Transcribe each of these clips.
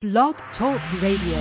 Blog Talk Radio.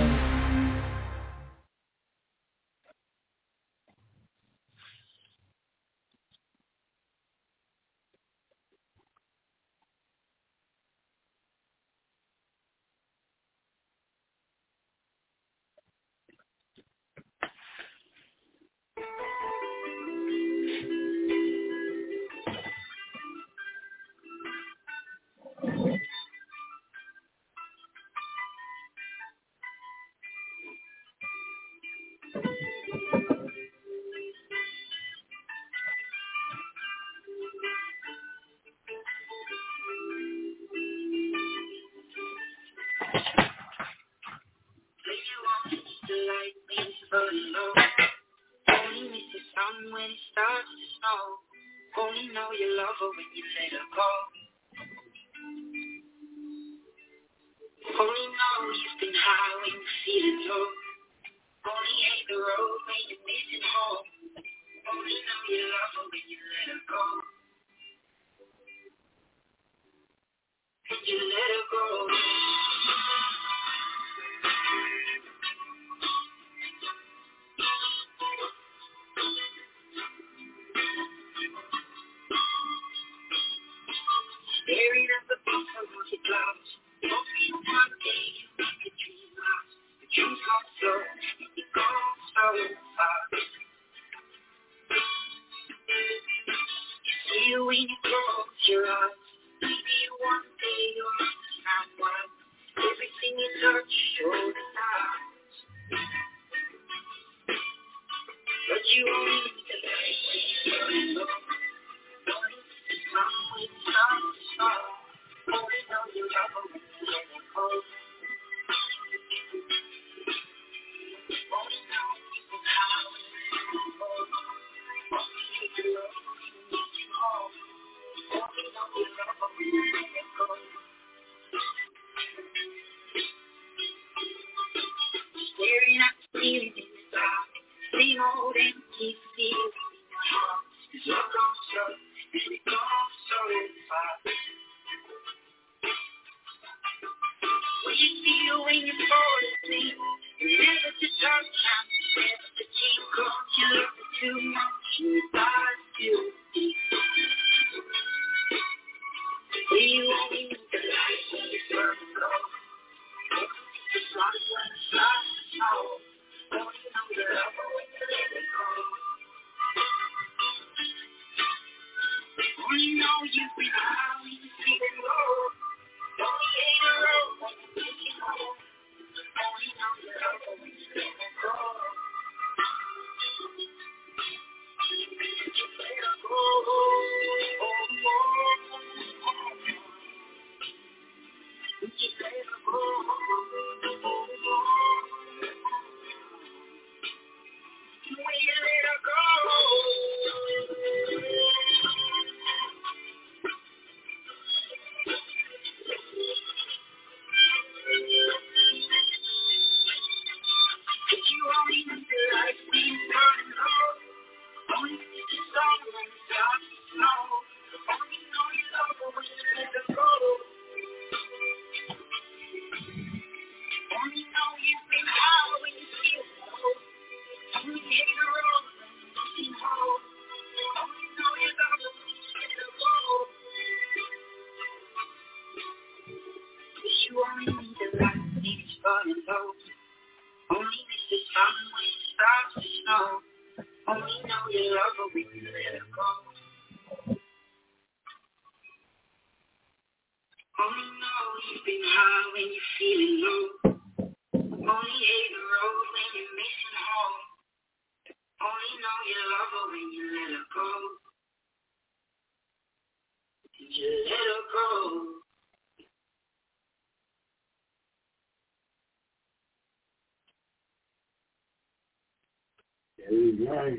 Right.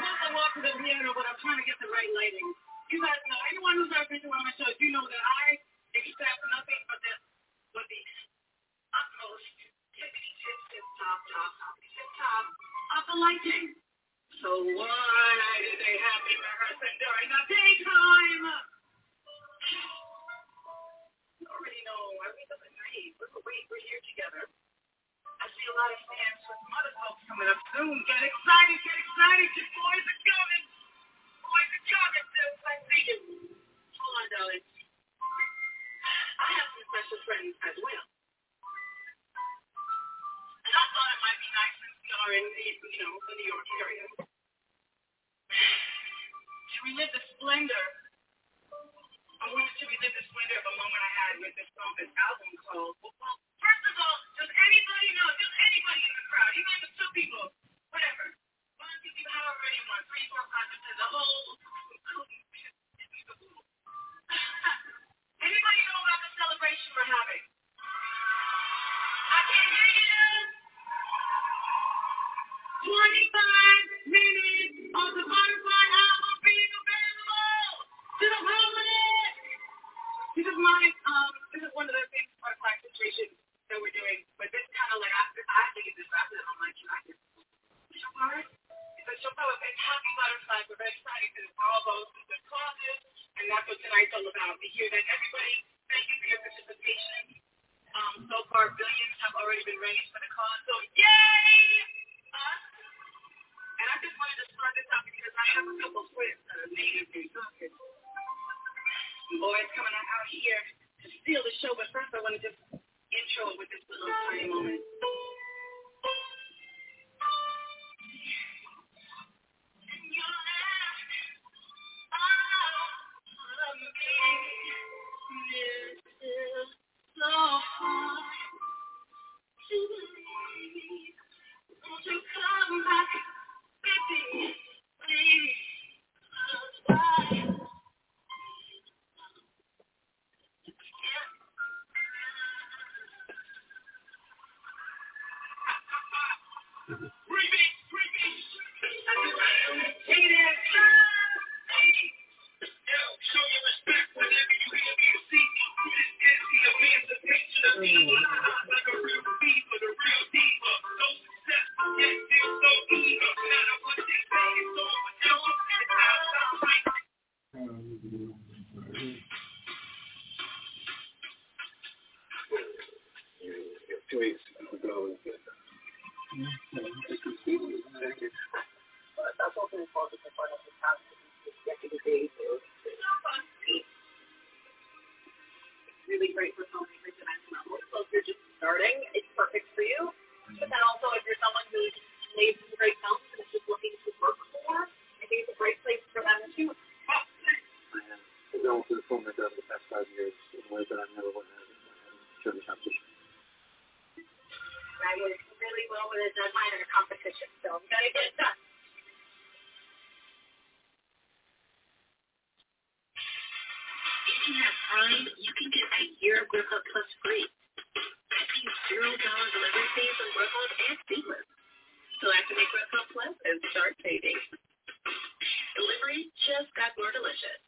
I walk to the piano, but I'm trying to get the right lighting. You guys know, anyone who's ever been to one of my shows, you know that I expect nothing but the utmost tip-top of the lighting. So why did they have me rehearsing during the daytime? You already know, I read them at night. We're here together. I see a lot of fans with some other folks coming up soon. Get excited, your boys are coming. I see you. Hold on, darling. I have some special friends as well. And I thought it might be nice since we are in the New York area to relive the splendor. I wanted to relive the splendor of a moment I had with this song, this album called. Well, first of all, does anybody know? Does anybody in the crowd, even if it's two people, whatever, one, two people, however many you want, 3, 4, 5, 6, the whole. Anybody know about the celebration we're having? I can't hear you. 25 minutes of the Butterfly album being available to the public. This is one of the big Butterfly situations that we're doing, but this kind of like I think it's after I'm like, can I get the show part? It's a show part with Happy Butterflies. We're very excited because it's all those good causes, and that's what tonight's all about. We hear that everybody, thank you for your participation. So far, billions have already been raised for the cause, so yay! Us. And I just wanted to start this out because I have a couple of friends that are native New Yorkers. Boys coming out here to steal the show, but first I want to just intro with this little tiny moment. So hard to believe. Won't you come back, baby, please? Show your respect whenever you hear me speak. This is the emancipation of me. Like a real diva, the real diva. No success, yet still so eager. No matter what they say, it's over. Now I'm at the right. Two weeks ago, that's also important to find out the past executive days. Really great for filmmakers and actors. So if you're just starting, it's perfect for you. But then also, if you're someone who's made some great films and is just looking to work more, I think it's a great place for them too. I've been also a filmmaker over the past 5 years in ways that I never would have shown the competition. I was really well with a deadline and a competition, so I'm going to get it done. If you have Prime, you can get a year of Grubhub Plus free. That means $0 delivery fees on Grubhub and Seamless. So activate Grubhub Plus and start saving. Delivery just got more delicious.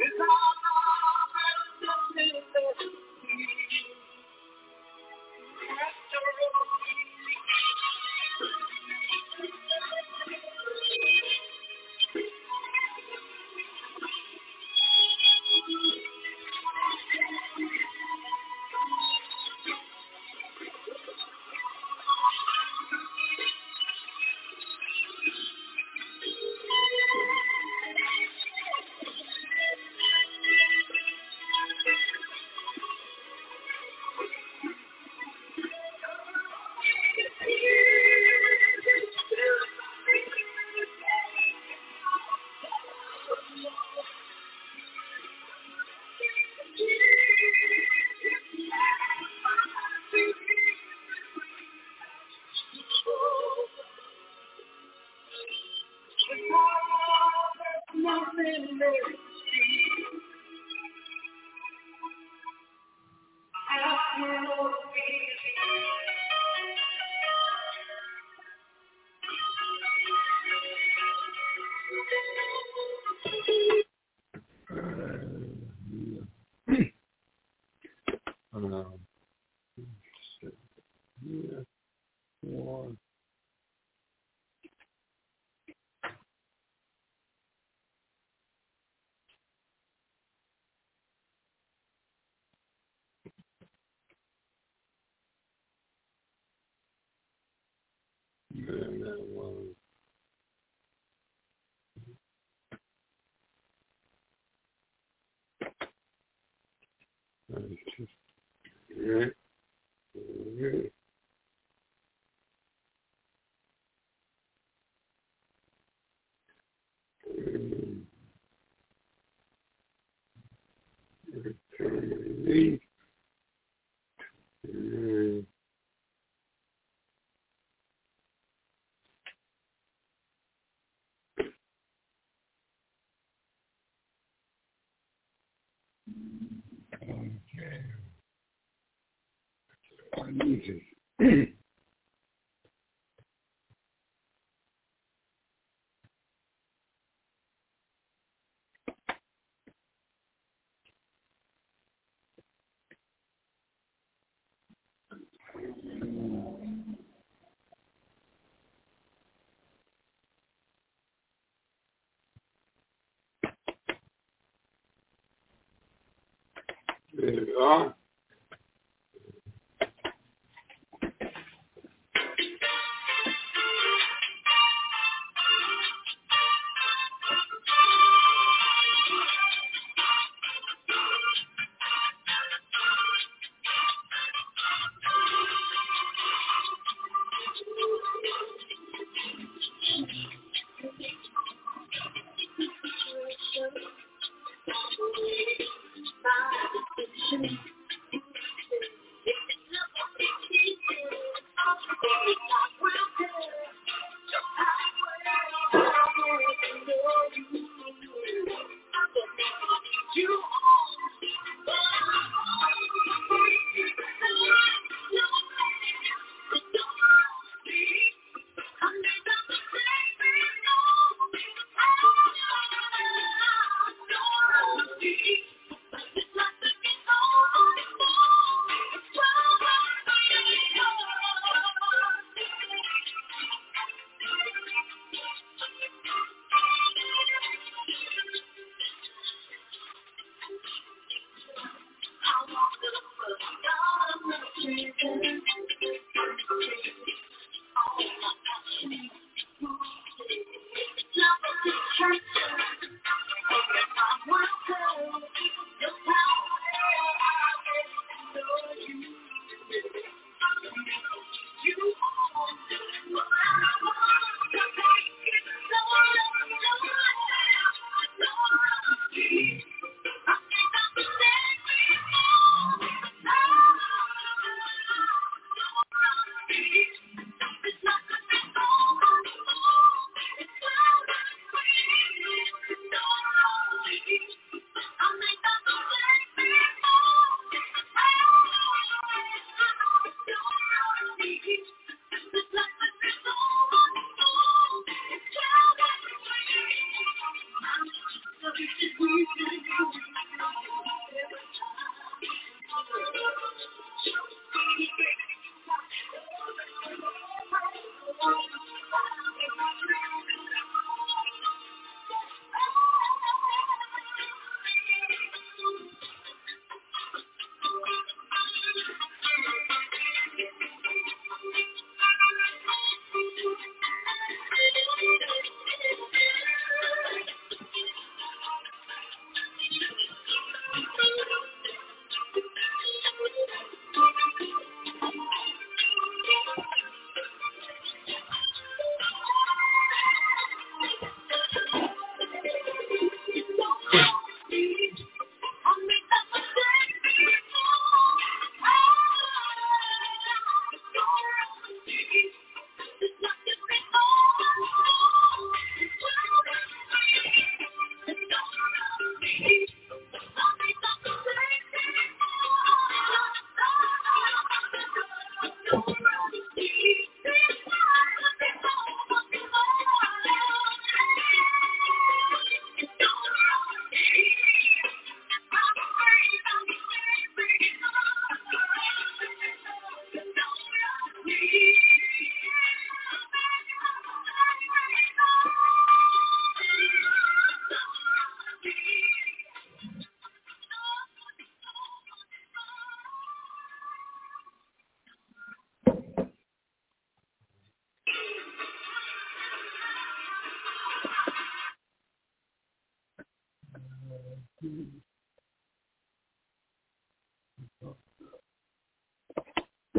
There you are.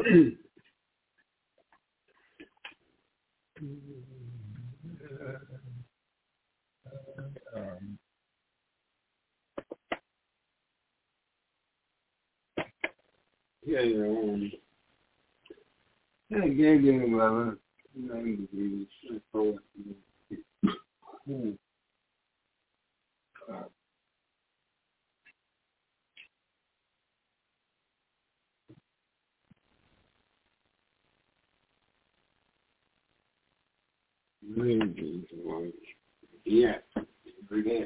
Yeah, yeah, brother. Yeah, every day.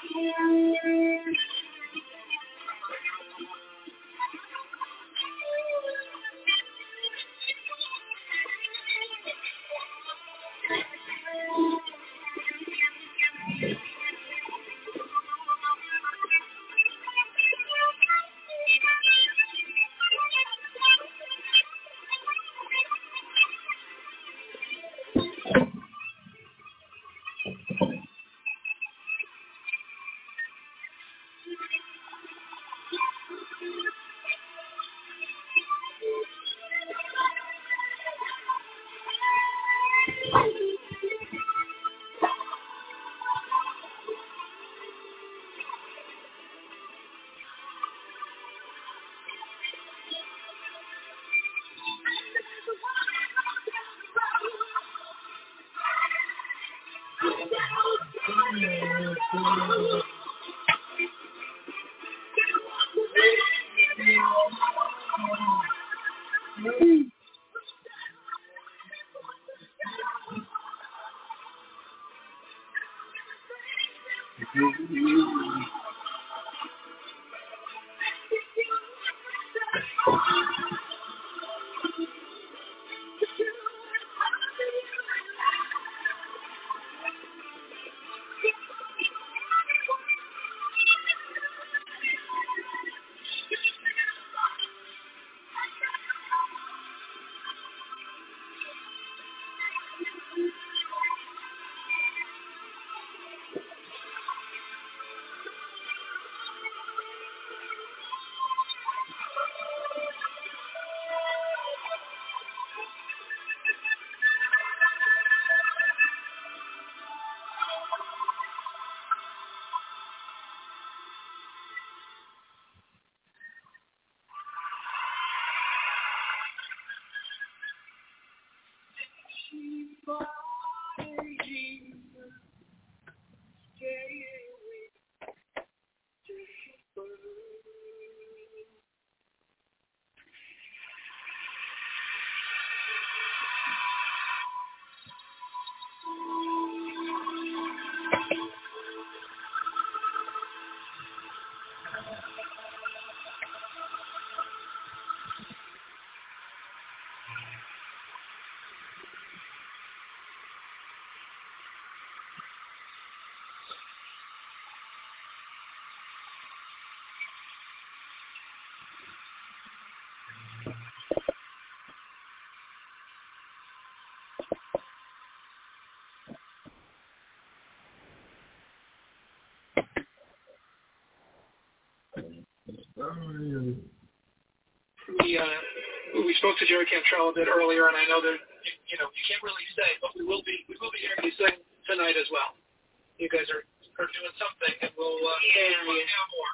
We spoke to Jerry Cantrell a bit earlier, and I know that you can't really say, but we will be hearing you sing tonight as well. You guys are doing something, and we'll find out more.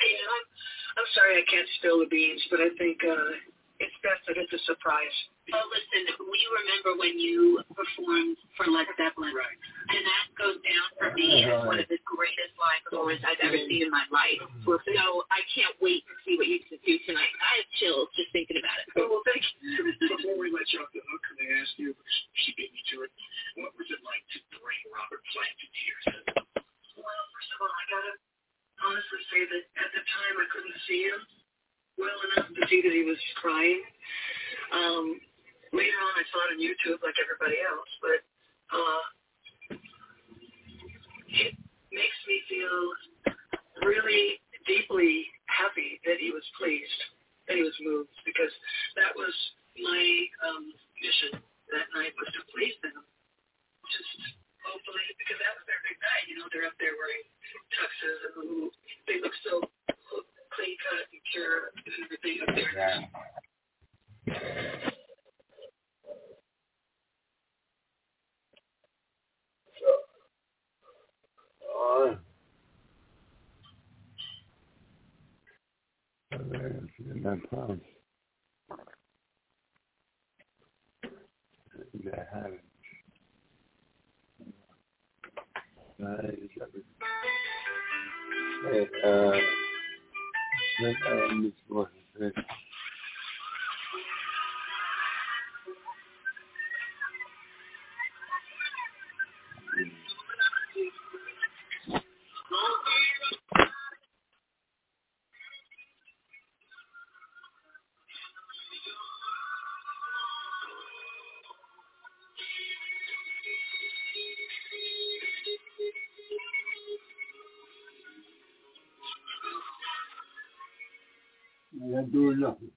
Yeah, I'm sorry I can't spill the beans, but I think it's best that it's a surprise. Well, listen, we remember when you performed for Led Zeppelin, Right. And that goes down for me as one of the greatest live performances I've ever seen in my life. So I can't wait to see what you can do tonight. I have chills just thinking about it. Well, thank you. Before we let you off the hook, can I ask you, she beat me to it, what was it like to bring Robert Plant to tears? Well, first of all, I gotta honestly say that at the time I couldn't see him well enough to see that he was crying. Later on, I saw it on YouTube like everybody else, but it makes me feel really deeply happy that he was pleased, that he was moved, because that was my mission that night, was to please them. Just hopefully, because that was their big night, they're up there wearing tuxes and they look so clean cut and pure and everything up there. Yeah. pounds. They have it. not doing nothing.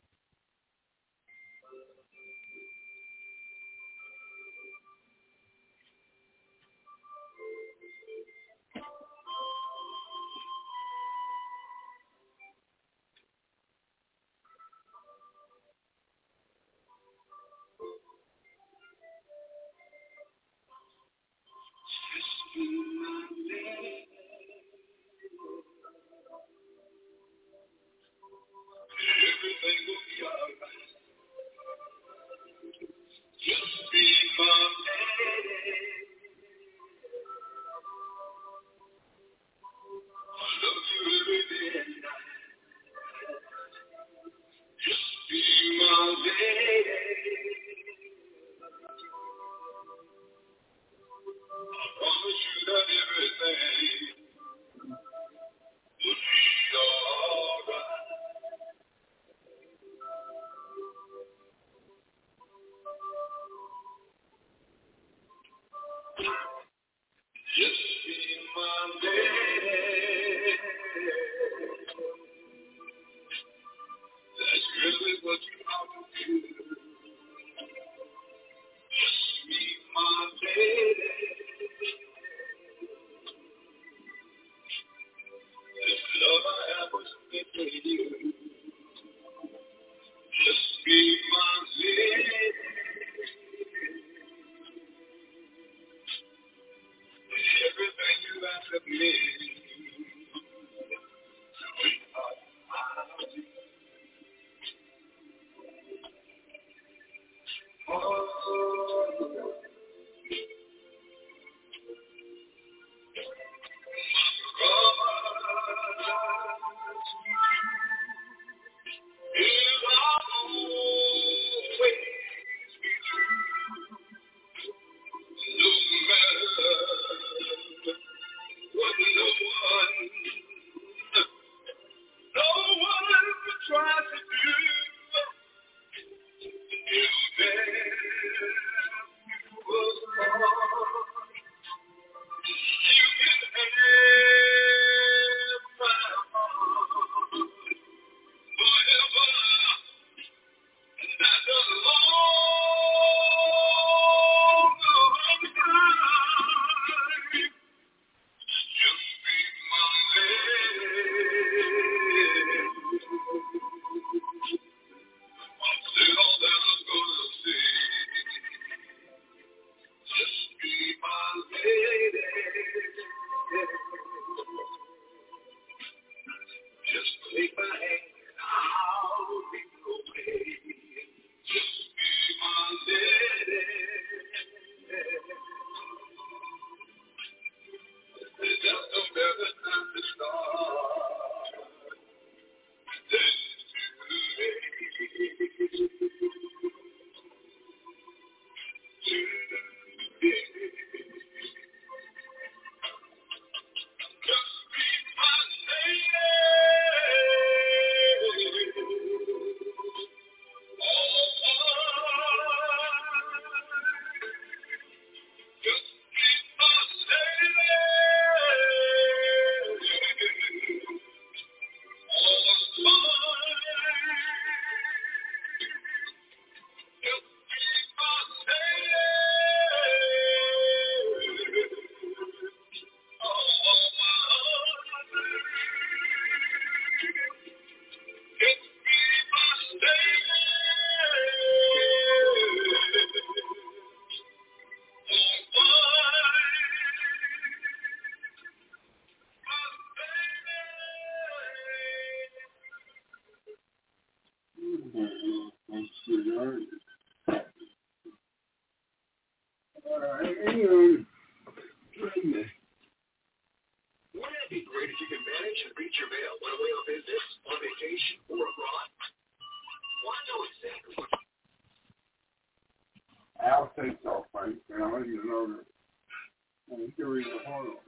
I'll take off, right? And I'll let you know that I'm carrying the heart on.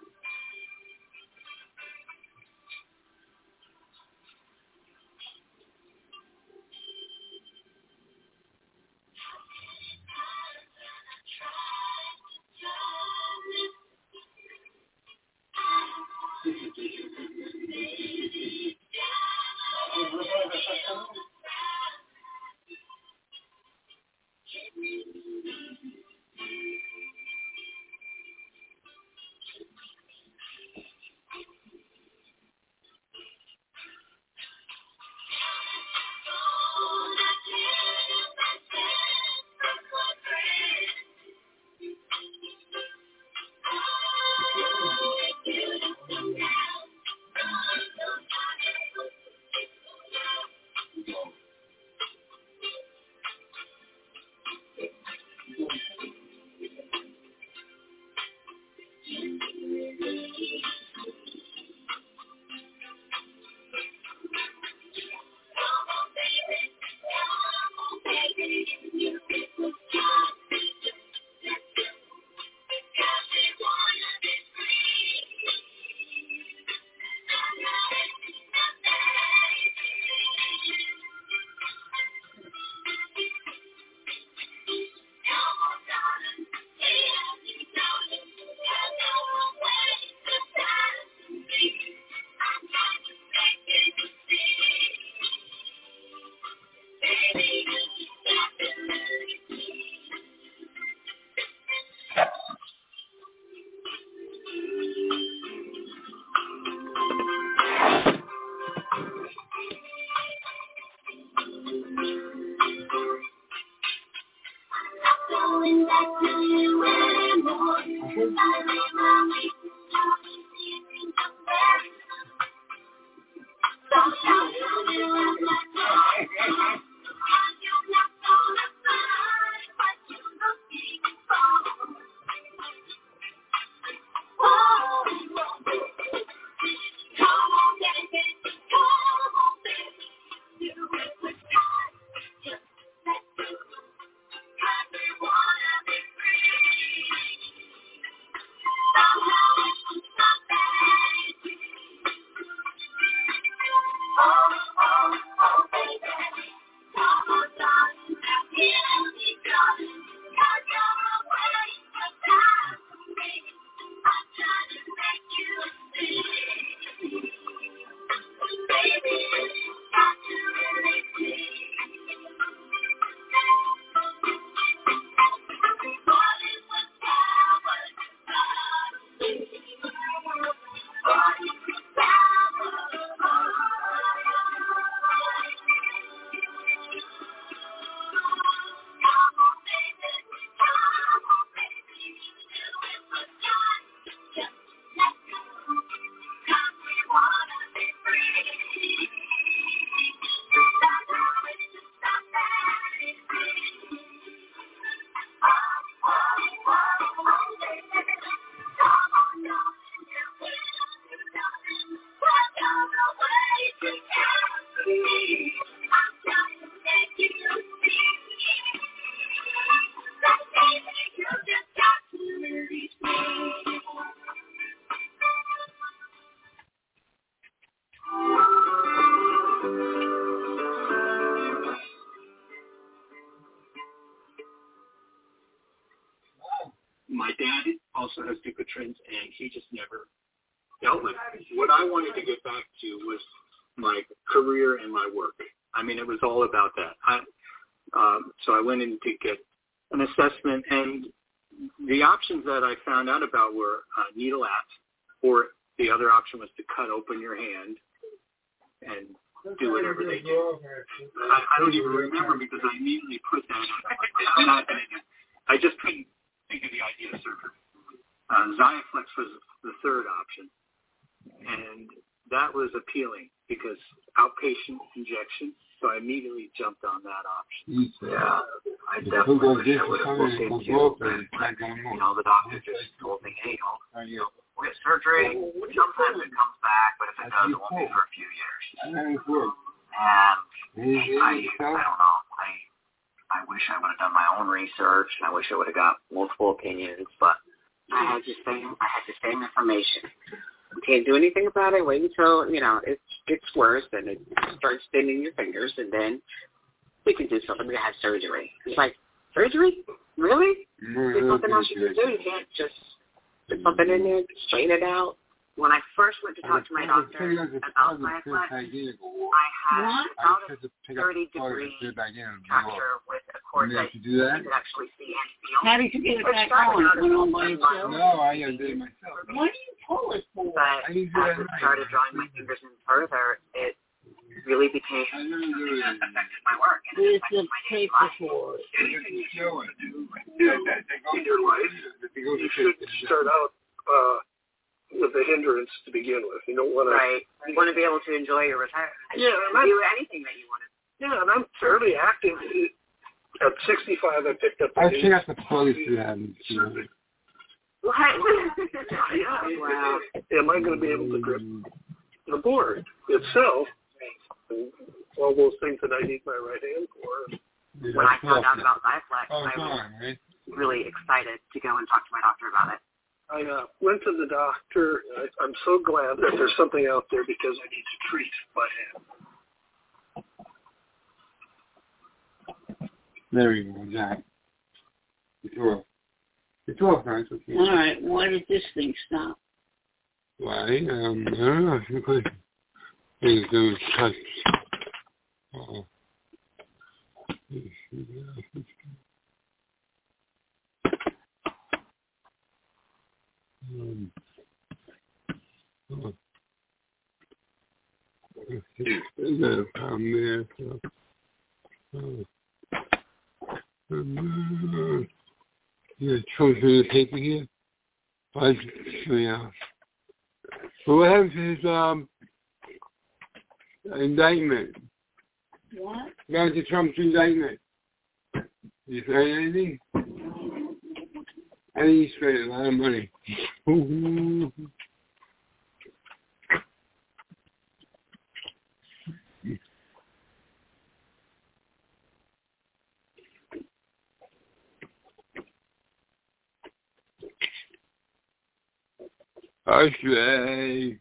dad also has Dupuytren's, and he just never dealt with it. What I wanted to get back to was my career and my work. I mean, it was all about that. So I went in to get an assessment, and the options that I found out about were needle apps, or the other option was to cut open your hand and do whatever they do. I don't even remember because I immediately put that on. I'm not going to. I just couldn't think of the idea of surgery. Xiaflex was the third option, and that was appealing because outpatient injection. So I immediately jumped on that option. Yeah, I definitely wish I would have looked into it. The doctor just told me, hey, we'll get surgery. Sometimes it comes back, but if it does, it won't be for a few years. And I don't know. I wish I would have done my own research. I wish I would have got multiple opinions, but I had the same information. Can't do anything about it. Wait until, it gets worse and it starts thinning your fingers, and then we can do something. We have surgery. It's like, surgery? Really? There's nothing else you can do. You can't just put something in there, straighten it out. When I first went to talk to my doctor about my flex, I had about a 30-degree fracture with a cord that you could actually see and feel. How did you get it back on? Went on by yourself? No, I did it myself. Why do you pull it for? But as I started drawing my fingers in further, it really became affected my work. It's the paper cord. In your life, you should start out with a hindrance to begin with. You don't want to. Right. You want to be able to enjoy your retirement. Yeah, do anything that you want to. Yeah, and I'm fairly active. At 65, I picked up. I think that's the police you have. What? Yeah. Wow. Am I going to be able to grip the board itself? And all those things that I need my right hand for. When I found out about Xiaflex, I was really excited to go and talk to my doctor about it. I went to the doctor. I'm so glad that there's something out there because I need to treat my hand. There you go, Jack. It's all right. Okay. All right. Why did this thing stop? Why? I don't know. Because it was touch. There's a problem there. You're choosing the paper here? Yeah. But what happens is indictment. What? Donald Trump's indictment. You say anything? I think he spent a lot of money. Okay.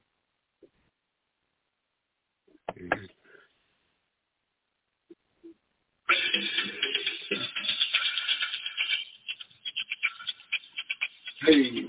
Hey.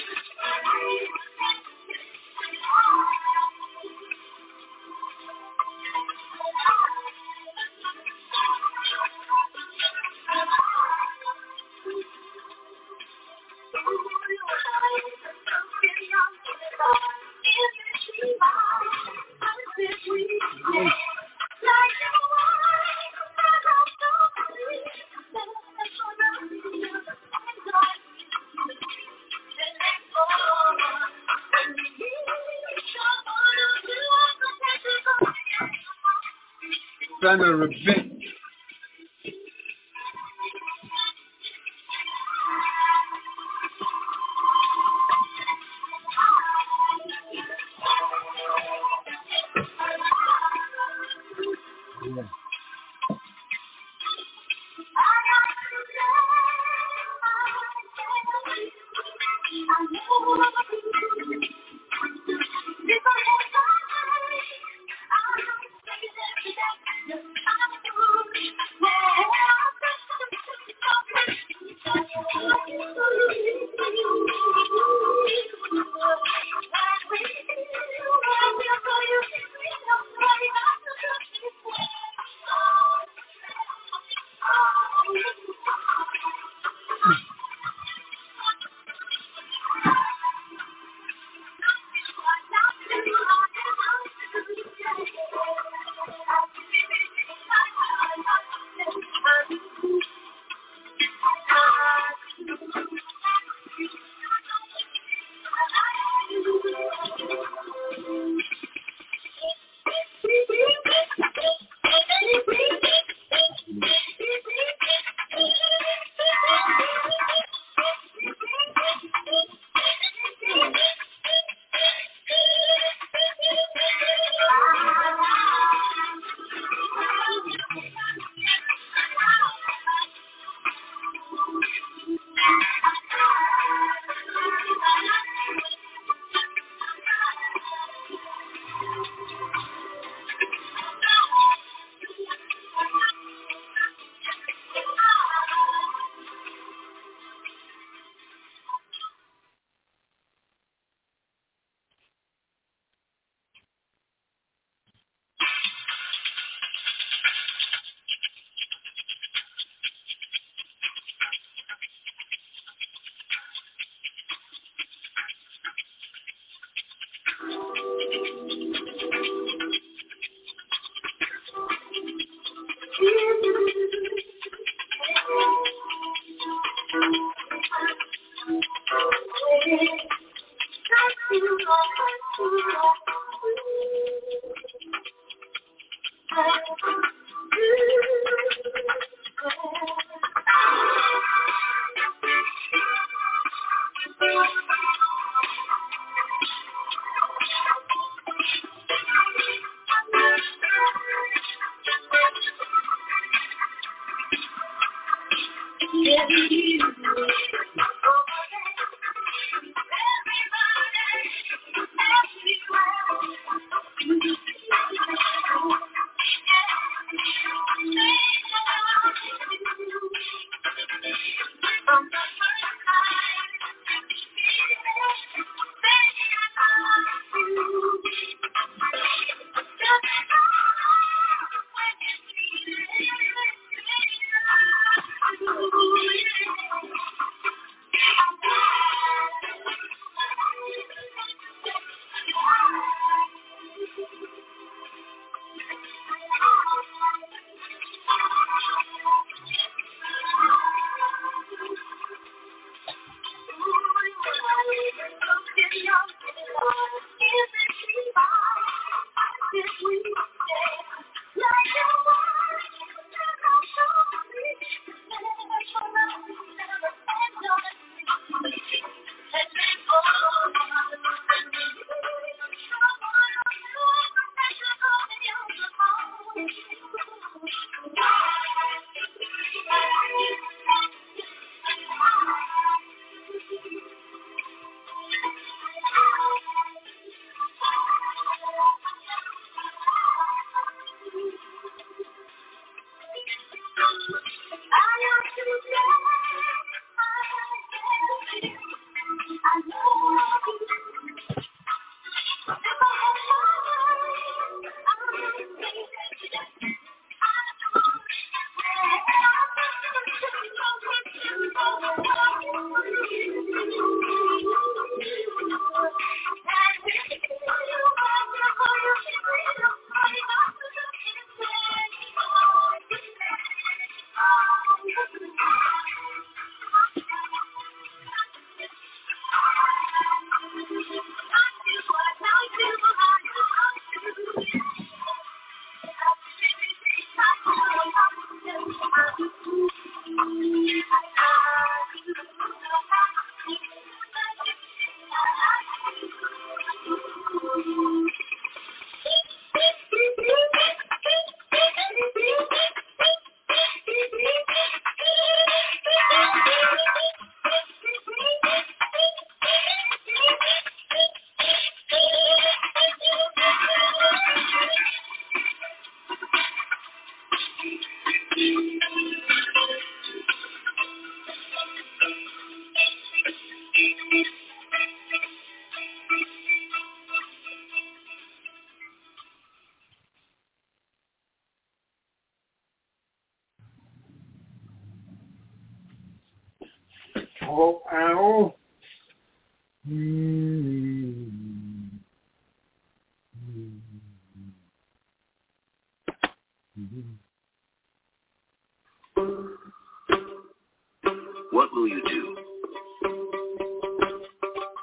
Son of a bitch.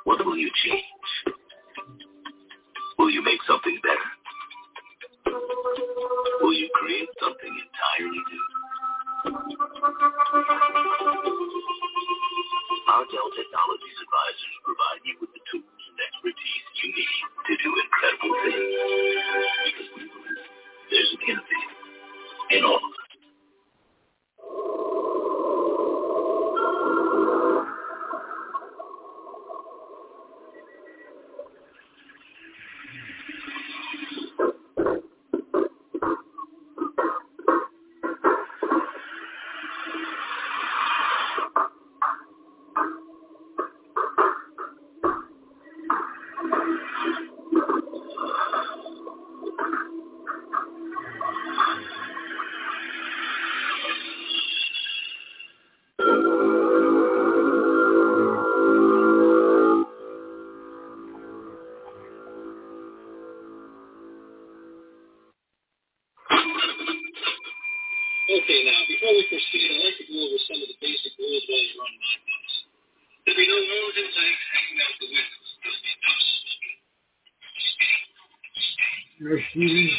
What will you change? Will you make something better? Will you create something entirely new? Our Dell Technologies advisors provide you with the tools and expertise you need to do incredible things. Because we believe there's an innovator in all of us. Okay, now, before we proceed, I'd like to go over some of the basic rules while you're on my bus. There'll be no moans and legs hanging out the windows. There'll be no smoking. No shooting.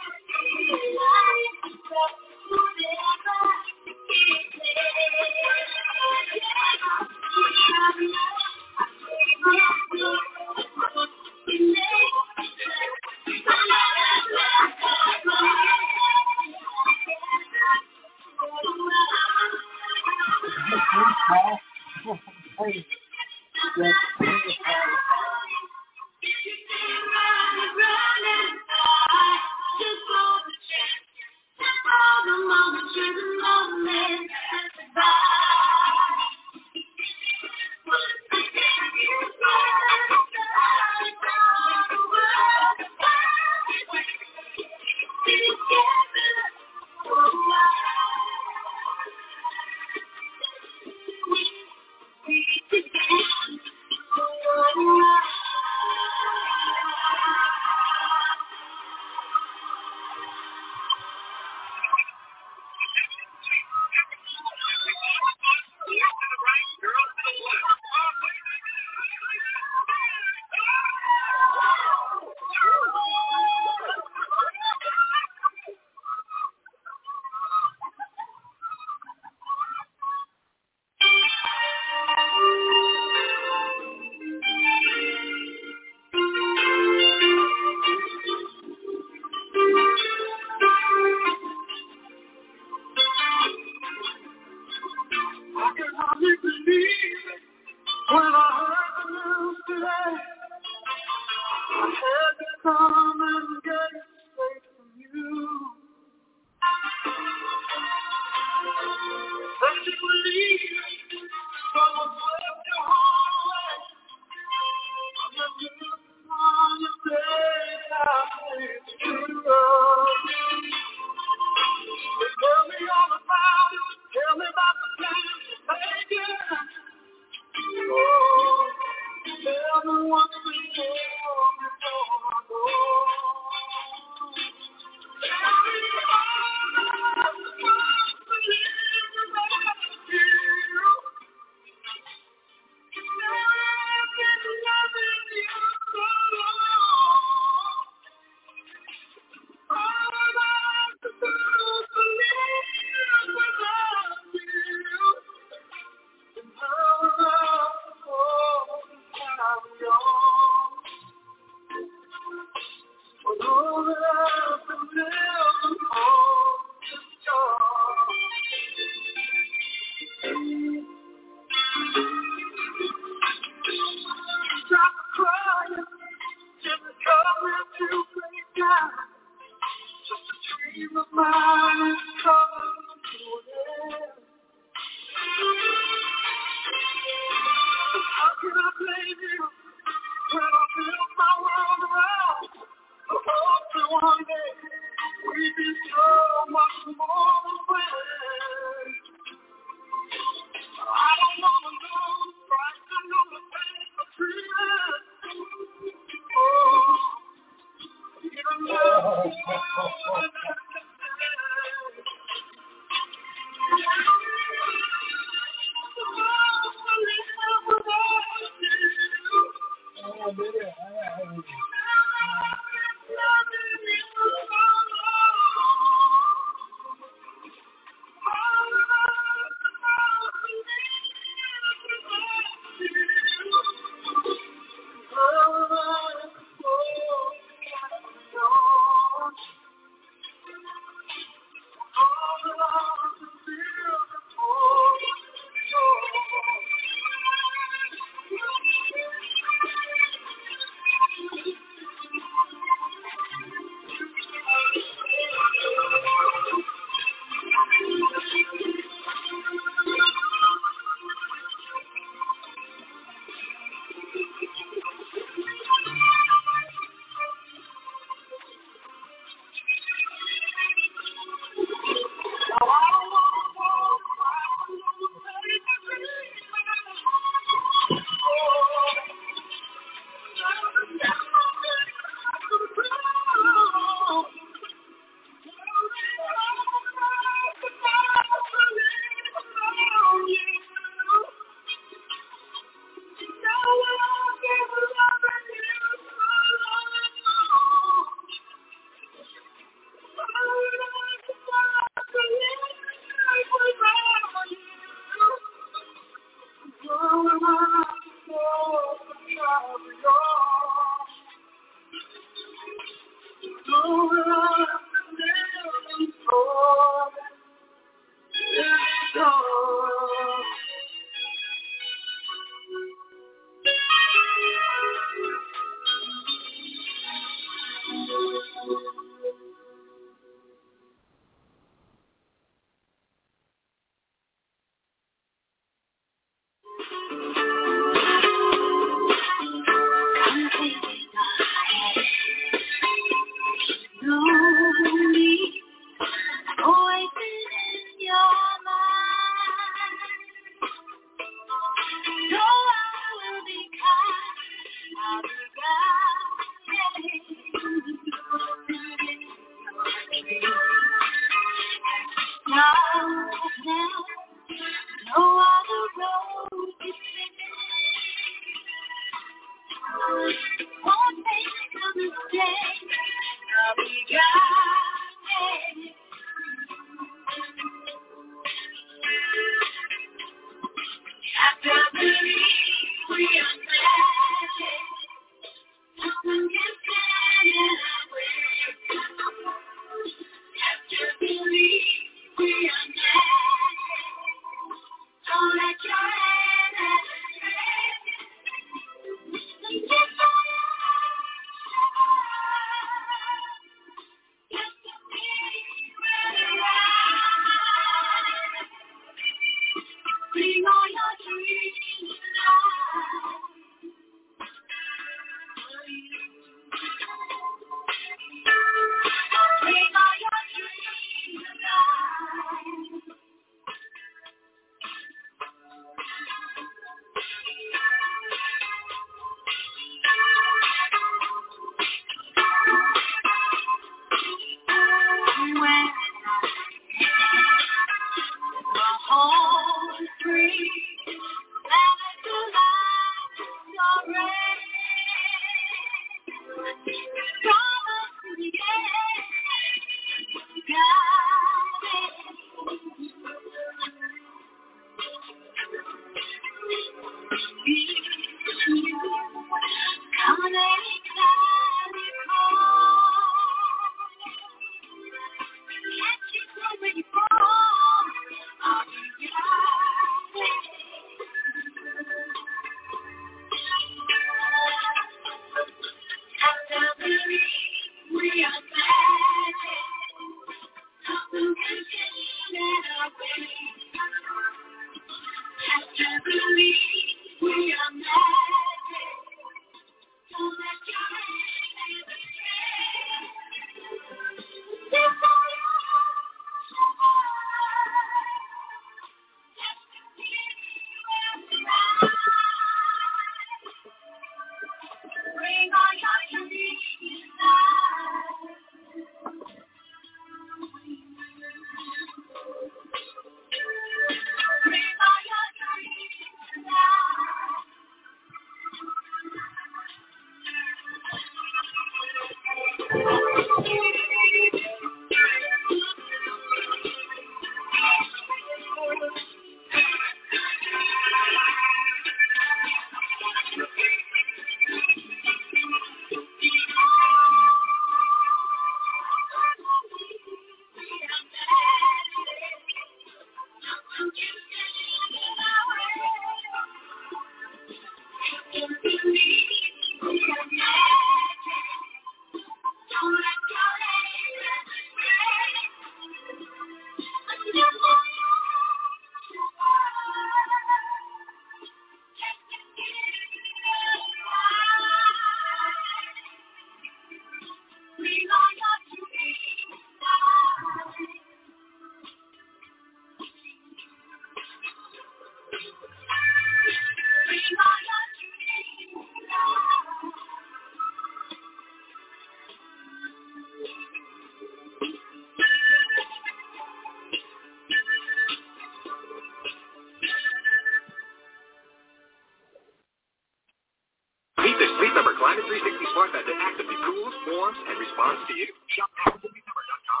Climate 360 Smart Bed that actively cools, warms, and responds to you. Shop now at sleepnumber.com.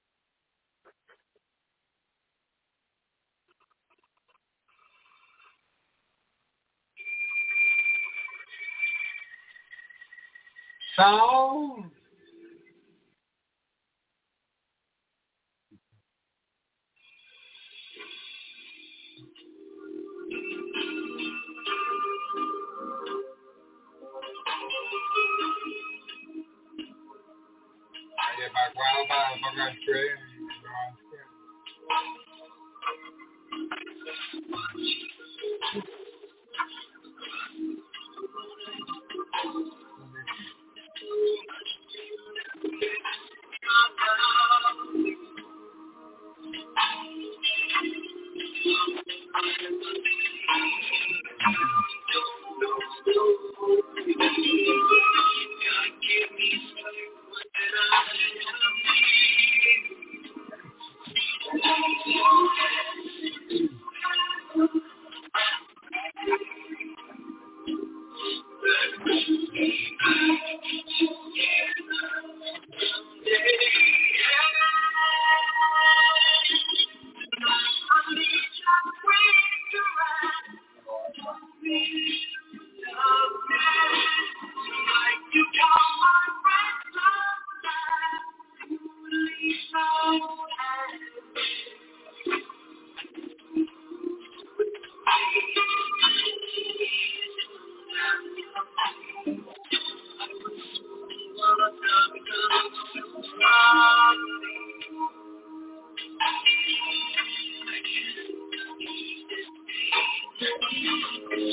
So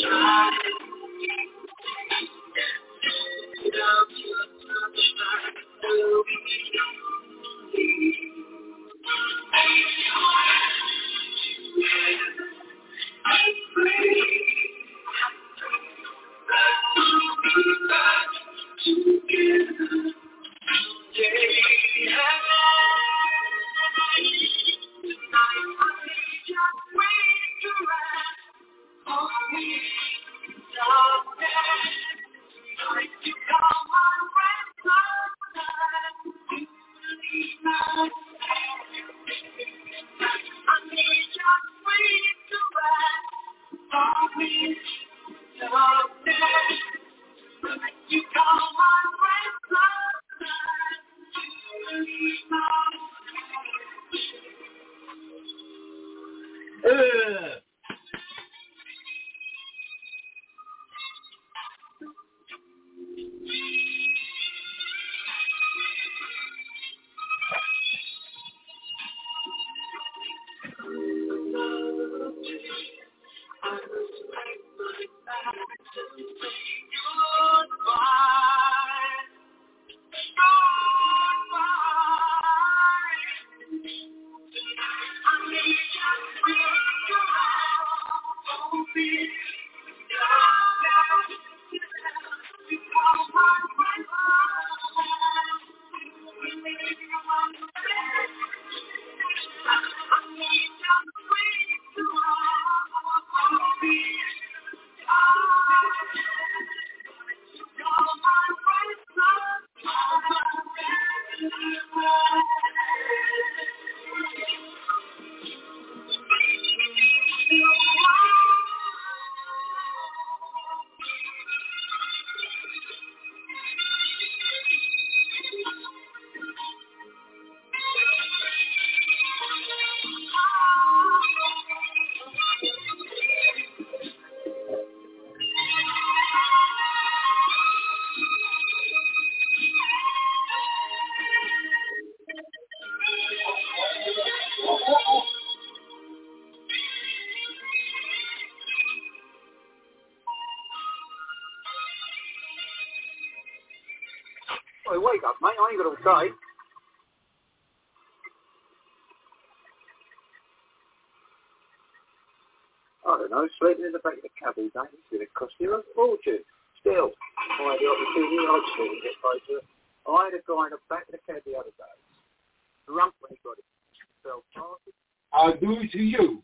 Hey, wake up, mate. I ain't got all day. I don't know, sleeping in the back of the cab all day is going to cost you a fortune. Still, I had the opportunity, I'd still get paid for it. I had a guy in the back of the cab the other day. Drunk when he got it. Fell party. I'll do it to you.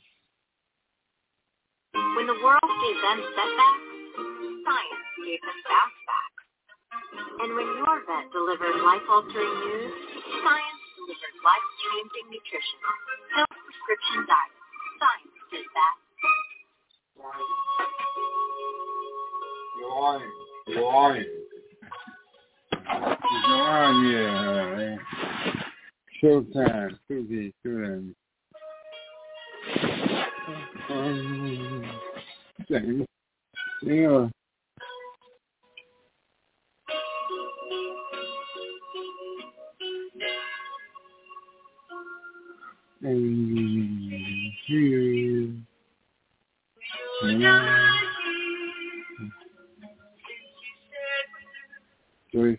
When the world gave them setbacks, science gave them bounce back. And when your vet delivered life-altering news, science delivered life-changing nutrition. No prescription diet. Science did that. You're lying. Yeah. Showtime. Tuesday, students. Yeah. Joyce.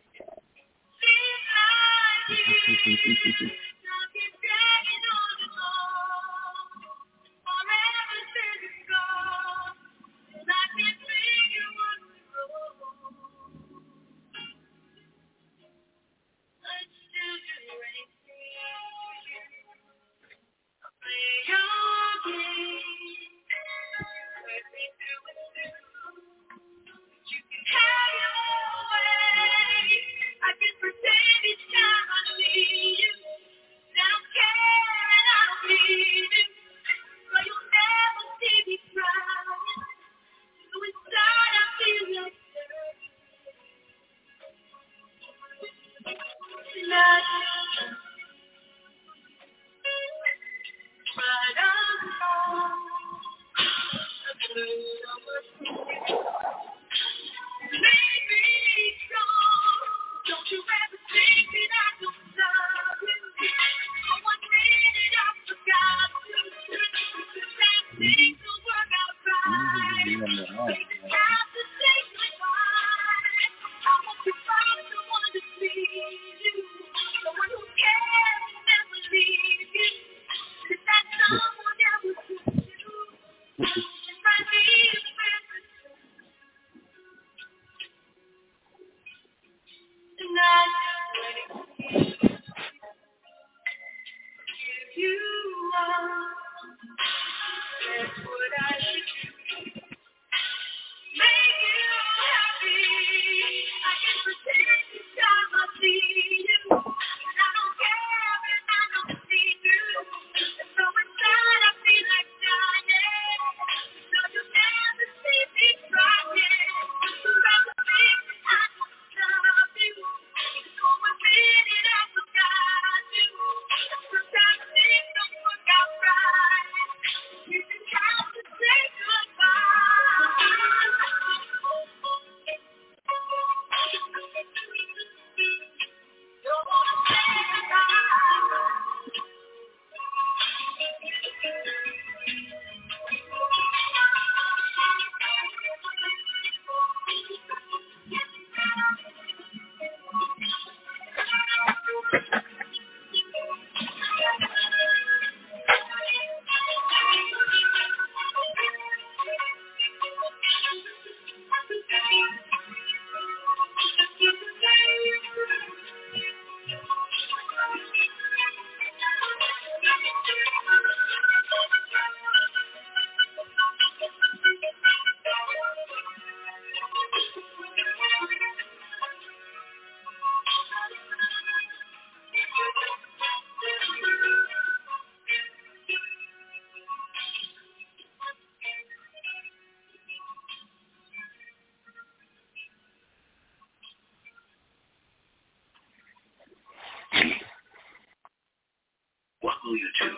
What will you do?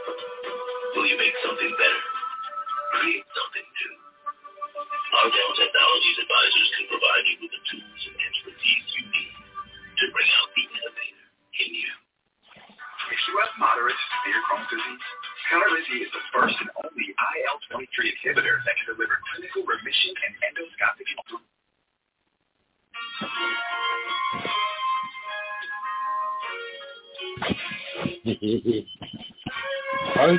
Will you make something better? Create something new? Ardell Technologies Advisors can provide you with the tools and expertise you need to bring out the innovator in you. If you have moderate to severe Crohn's disease, Skyrizi is the first and only IL-23 inhibitor that can deliver clinical remission and endoscopic improvement. Right?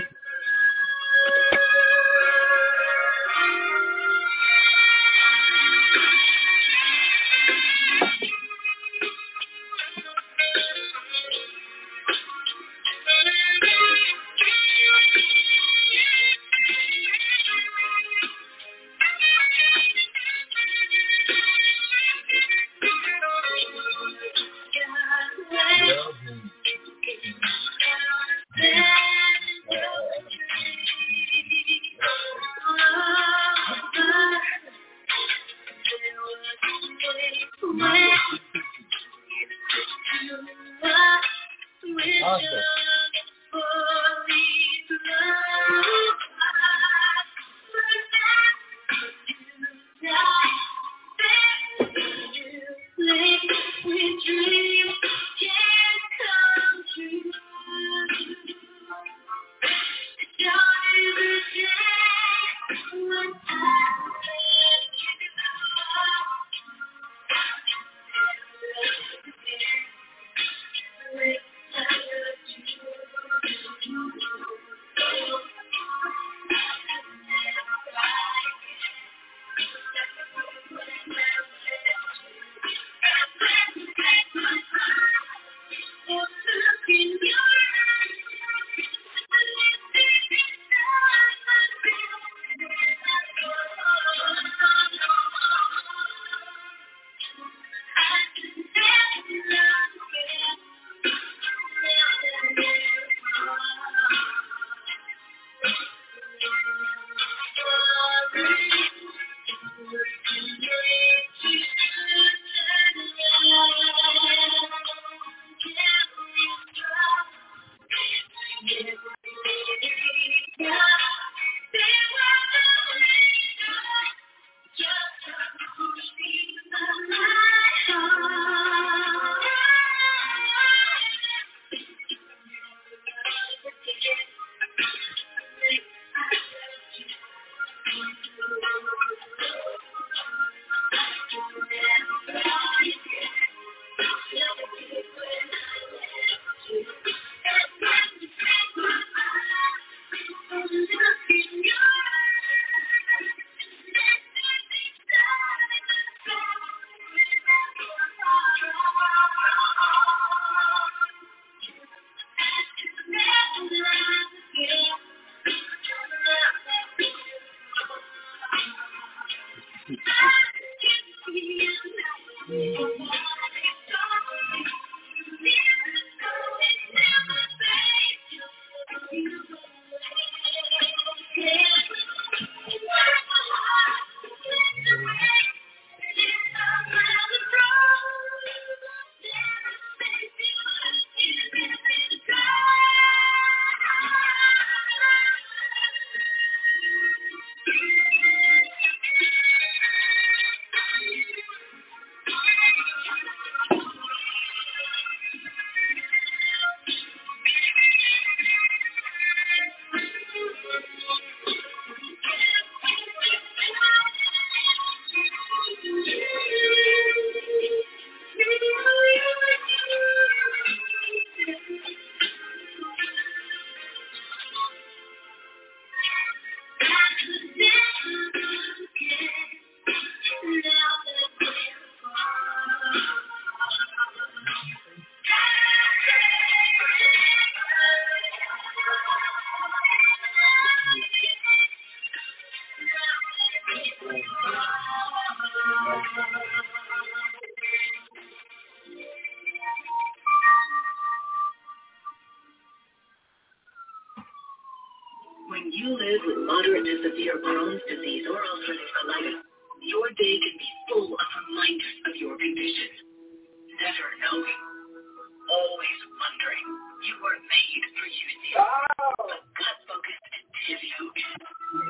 When you live with moderate to severe Crohn's disease or ulcerative colitis, your day can be full of reminders of your condition. Never knowing, always wondering, you were made for UC. But gut-focused Entyvio is.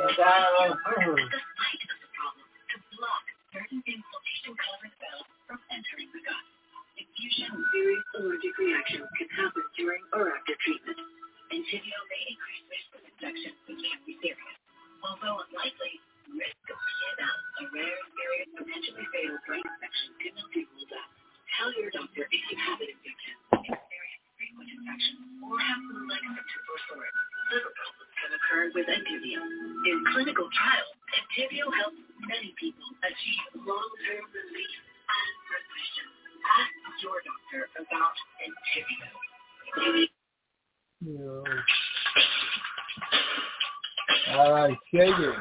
At the site of the problem, to block certain inflammation-causing cells from entering the gut. Infusion serious allergic reactions can happen during or after treatment. Entyvio may increase risk of infection, which can be serious. Although unlikely, risk of PNL, a rare, serious, potentially fatal brain infection, cannot be ruled out. Tell your doctor if you have an infection, experience frequent infections, or have flu-like symptoms or sores. Liver problems can occur with Entyvio. In clinical trials, Entyvio helps many people achieve long-term relief and remission. Ask your doctor about Entyvio. Yeah. All right, shaking.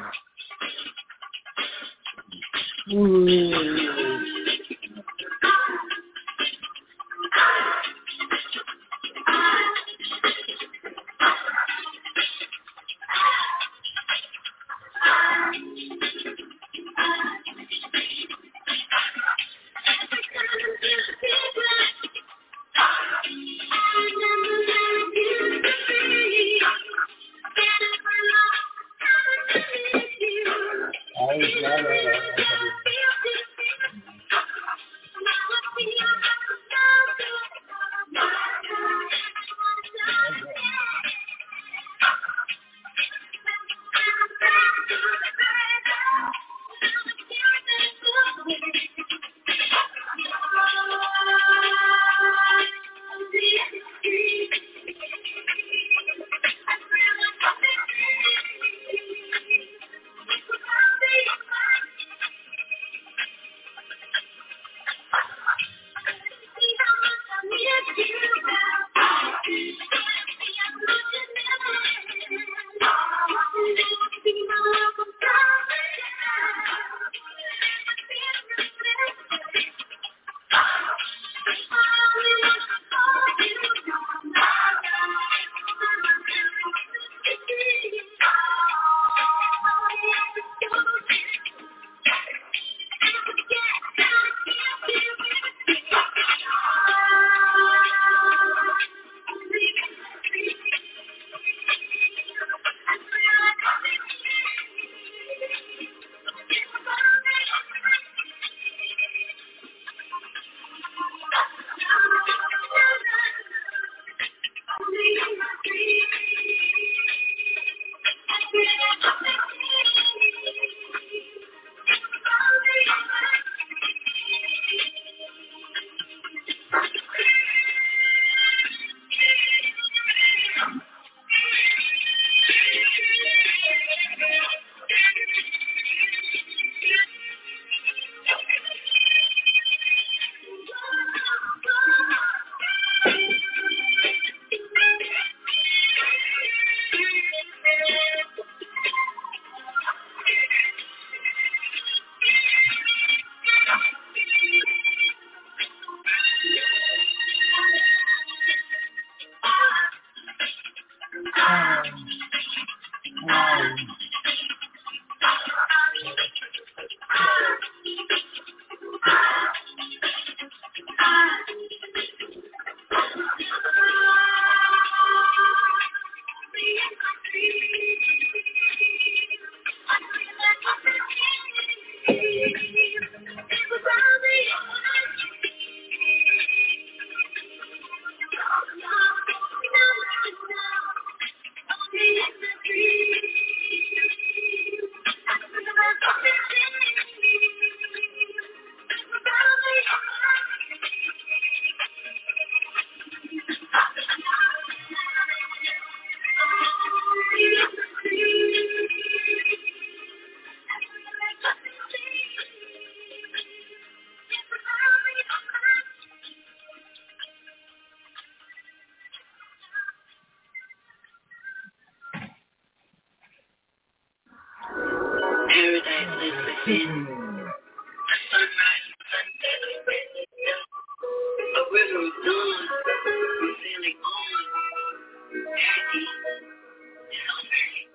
paradise lives within. A sunrise and sunset of red and yellow. A river of dawn, sailing on, happy and unhurried.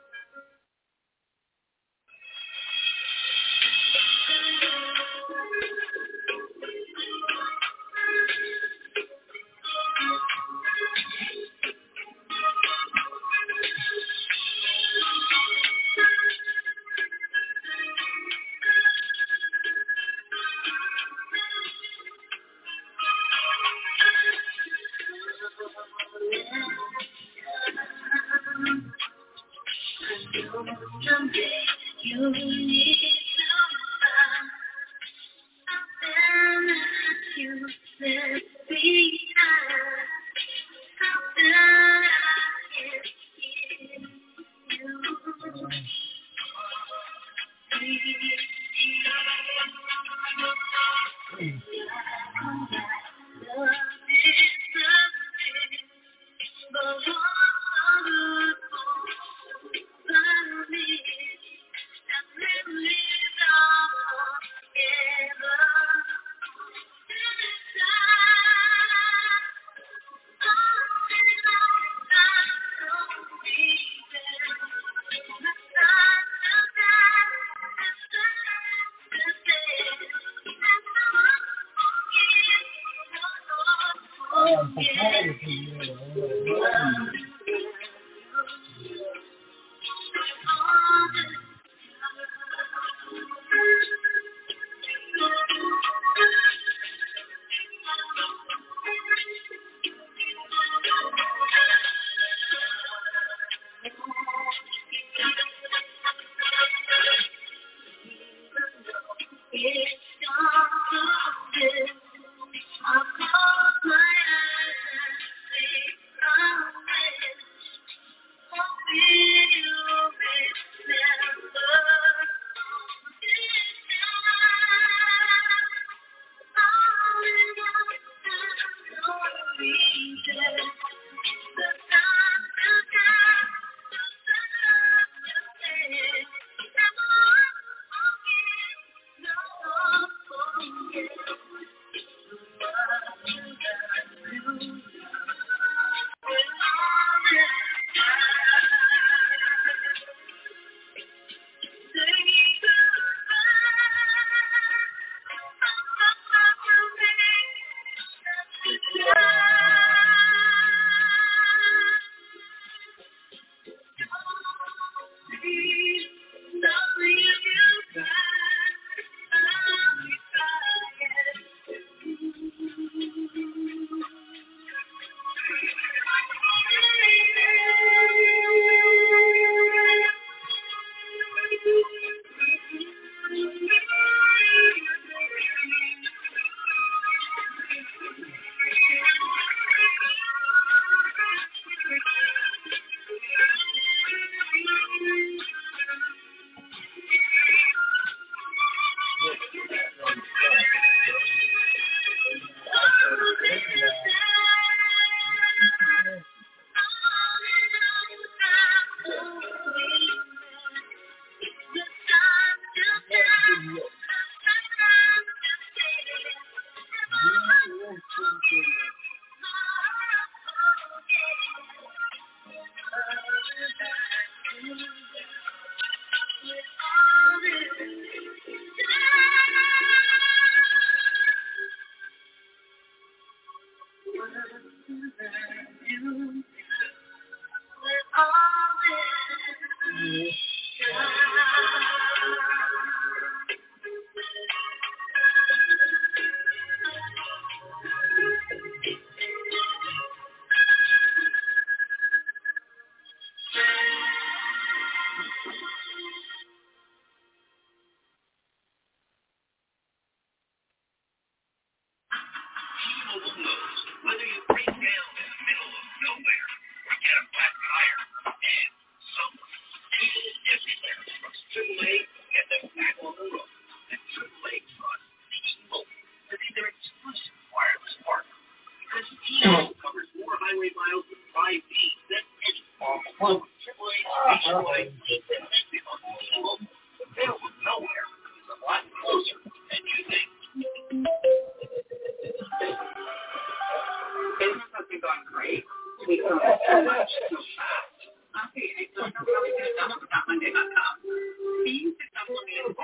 Someday you need someone, something you left behind, something I can give you.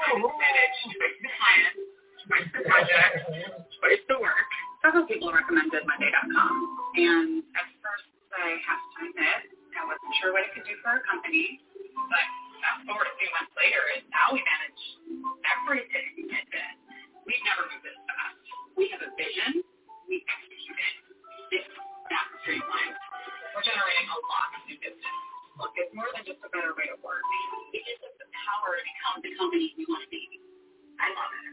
committed to the client, twice the project, twice the work. Several people recommended Monday.com. And at first I have to admit, I wasn't sure what it could do for our company. But fast forward a few months later, and now we manage everything. We've never moved this fast. We have a vision. We execute it. It's that streamlined. We're generating a lot of new business. Look, it's more than just a better way to work. It gives us the power to become the company we want to be. I love it.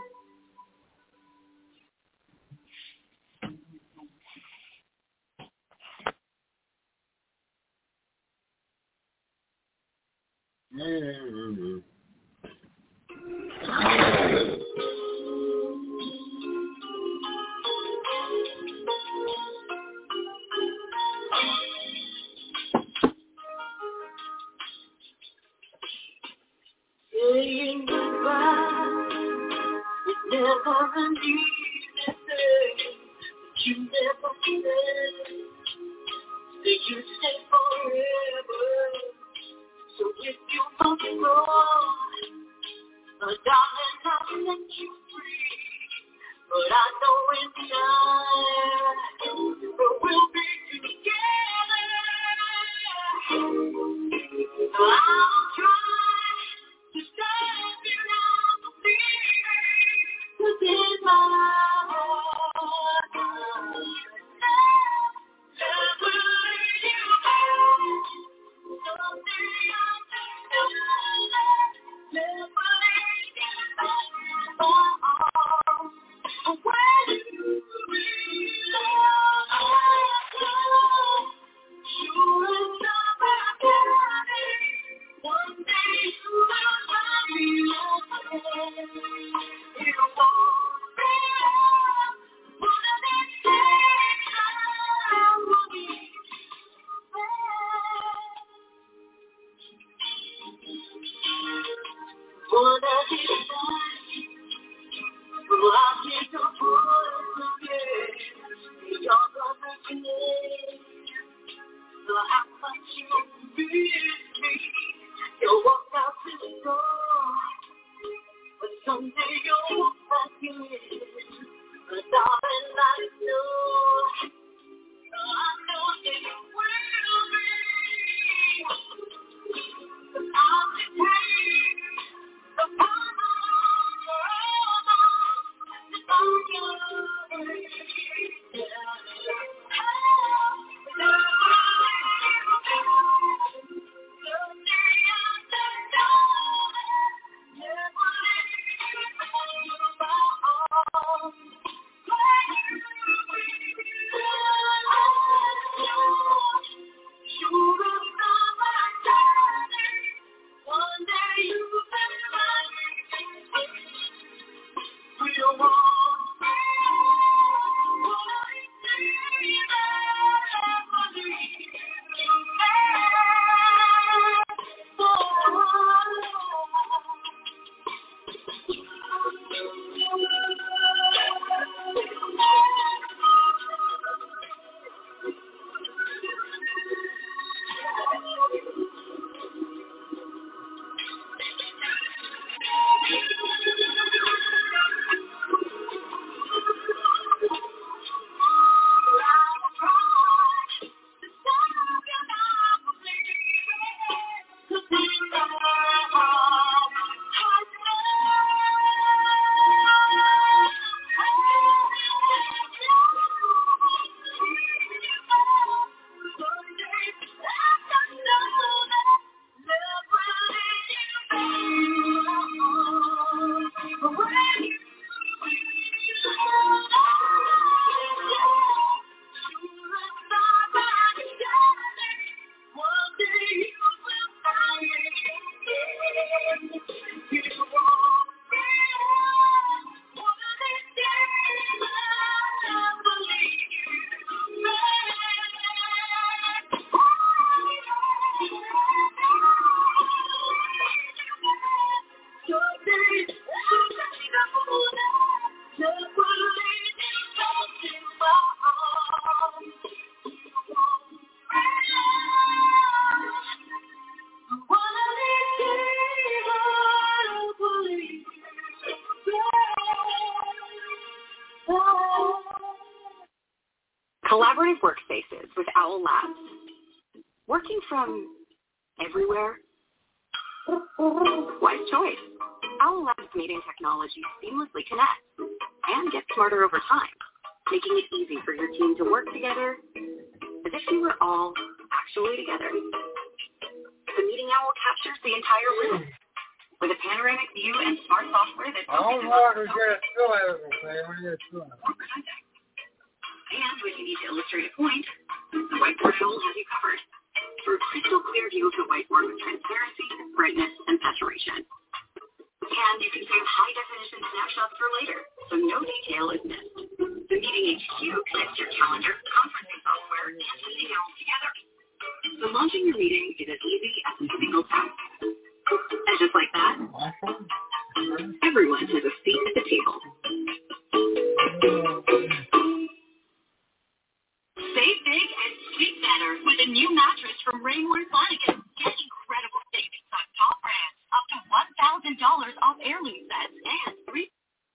Saying goodbye is never an easy thing, but you never said that you stay forever. So if you must go, darling, I'll set you free. But I know in time we'll be together. So I'll try to stand around the feeling within my heart. Never leave you alone. Someday I'll never leave you alone. When you belong, you will never get it. One day you will find me again. It won't be long. One of these days I will be there. One of these days. Well, I'll get your voice again. You're gonna change. So how much you miss me. You'll walk out to the door, but someday you'll walk back in. But darling, I know that it will be. I'll take the power forever. Never Collaborative workspaces with Owl Labs. Working from everywhere? Wise choice. Owl Labs meeting technology seamlessly connects and gets smarter over time, making it easy for your team to work together as if you were all actually together. The Meeting Owl captures the entire room with a panoramic view and smart software that and when you need to illustrate a point, the whiteboard tool has you covered for a crystal clear view of the whiteboard with transparency, brightness, and saturation. And you can save high-definition snapshots for later, so no detail is missed. The Meeting HQ connects your calendar, conferencing software, and Meeting Owl together. So launching your meeting is as easy as a single tap. And just like that, everyone has a seat at the table. Save big and sleep better with a new mattress from Raymore Flanagan. Get incredible savings on top brands, up to $1,000 off heirloom sets and free.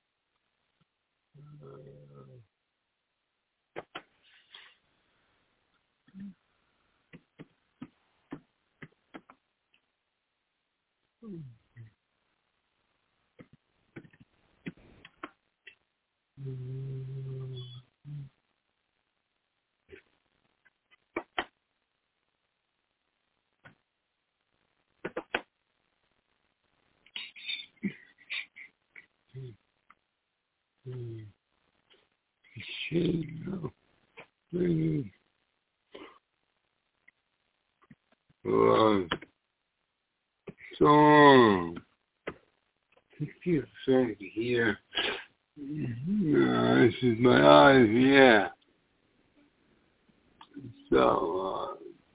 Song. Feel song here. This is my eyes, yeah. So,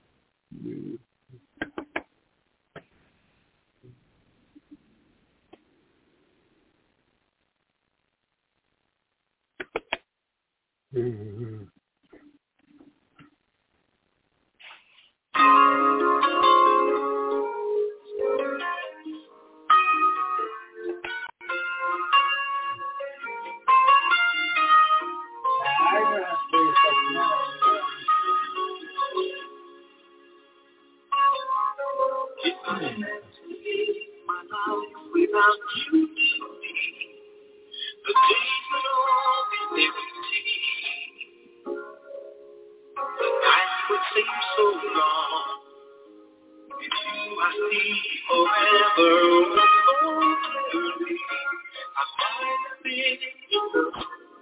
without you, the days will all be empty. The nights would seem so long. With you I see forever, so clearly. I might have been yours,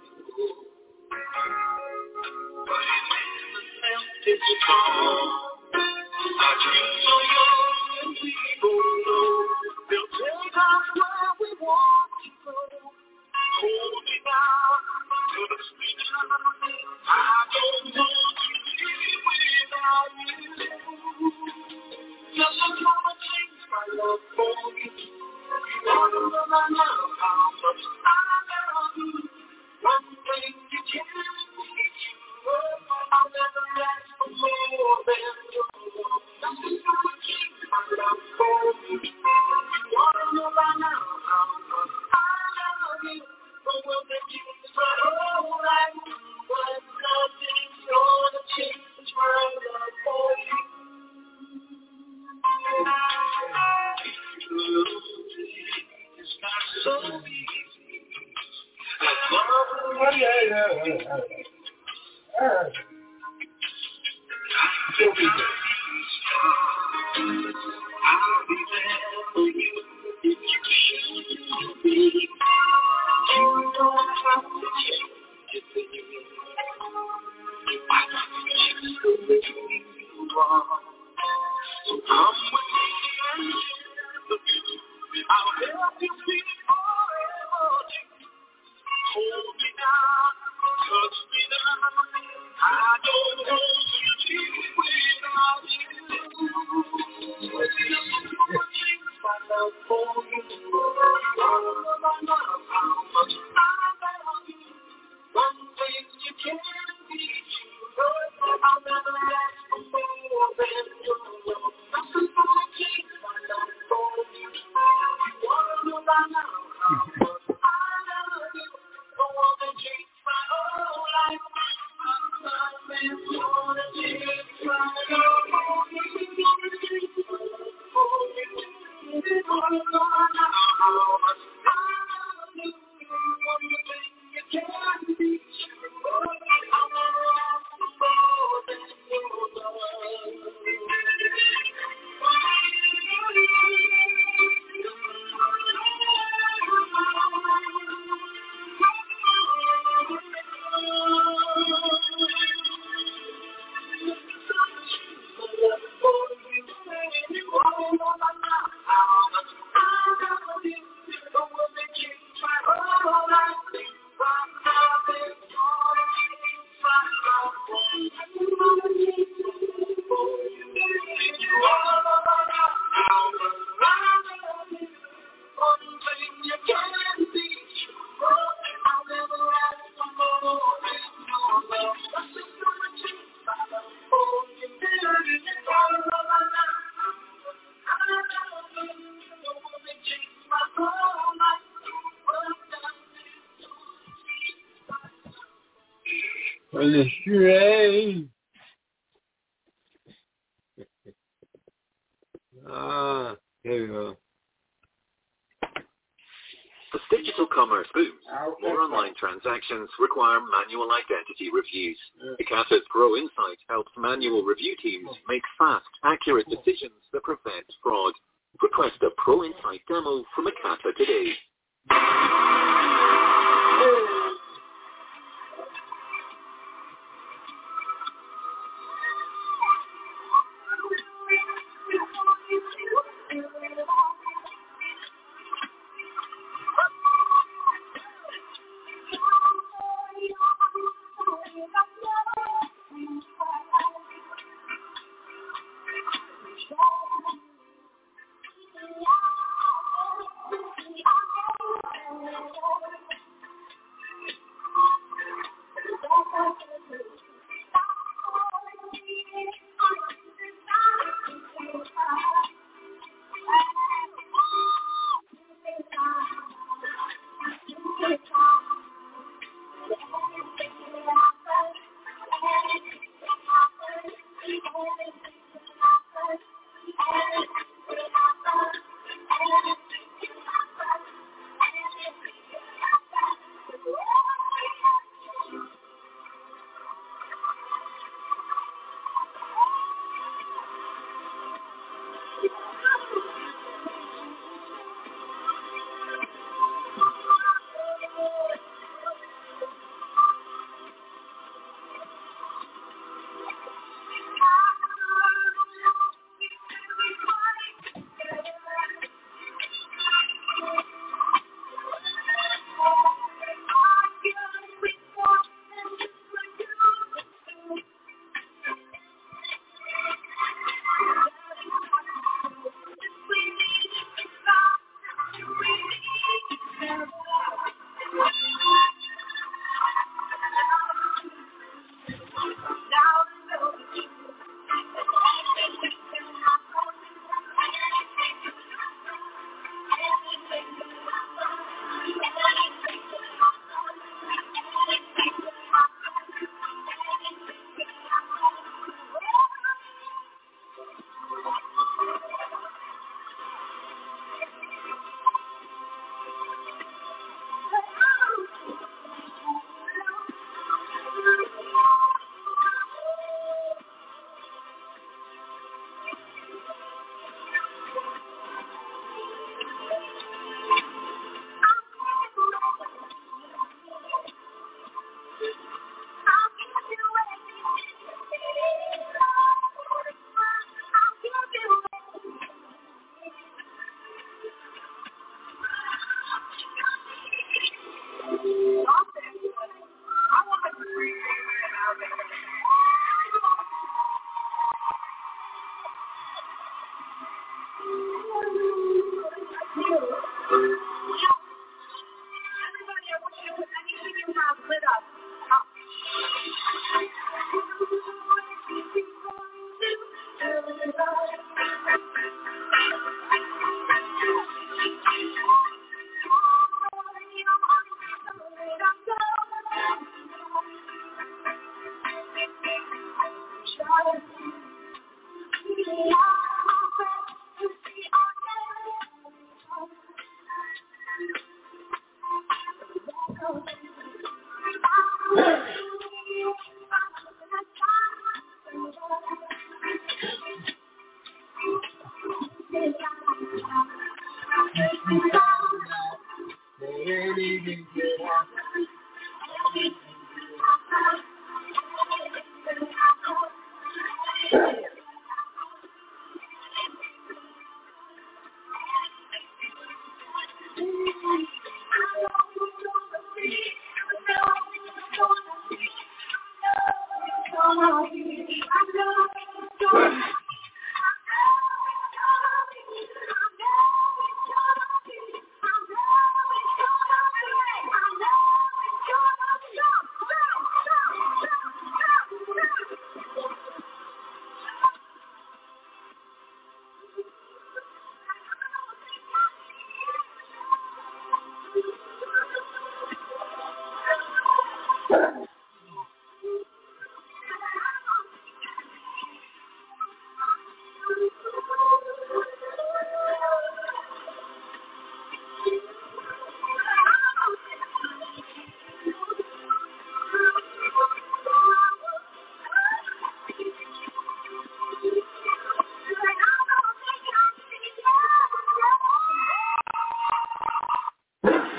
but it never felt as strong. Our dreams are young and we both know they'll take us where we want to go. Hold me now, touch me now. I don't want to live without you. Just wanna change my love for you. You wanna know by now how much I love you. One thing you can't be true. I'll never ask for more than your love. Just wanna change my love for you. You wanna know by now how much I love you. The world that you my whole life, but nothing's gonna change my love for you. It's not so easy. I'll be there for you if you choose me. You don't have to change it for you. I can choose the way you are. So come with me and share the view. I'll help you feel forever. Hold me down, touch me down. I don't want to live without you. Just wanna change my love for you. I know how much I love you. One thing you can't be true. I'll never ask for more than your love. Just wanna change my love for you. You wanna know by now how much I love you. I wanna change my whole life. Stray. Here we go. As digital commerce booms, more online transactions require manual identity reviews. Ekata's Pro Insight helps manual review teams make fast, accurate decisions that prevent fraud. Request a Pro Insight demo from Ekata today.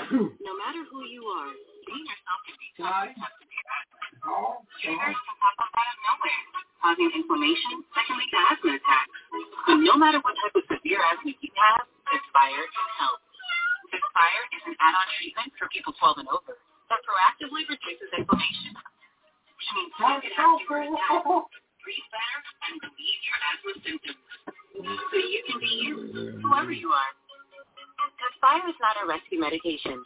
No matter who you are, being yourself can be tough to be that. Triggers can pop up out of nowhere, causing inflammation that can lead to asthma attacks. So no matter what type of severe asthma you have, Fixfire can help. Fixfire is an add-on treatment for people 12 and over that proactively reduces inflammation, which means you can have fewer attacks, breathe better, and relieve your asthma symptoms. So you can be you, whoever you are. Fixfire is not a rescue medication.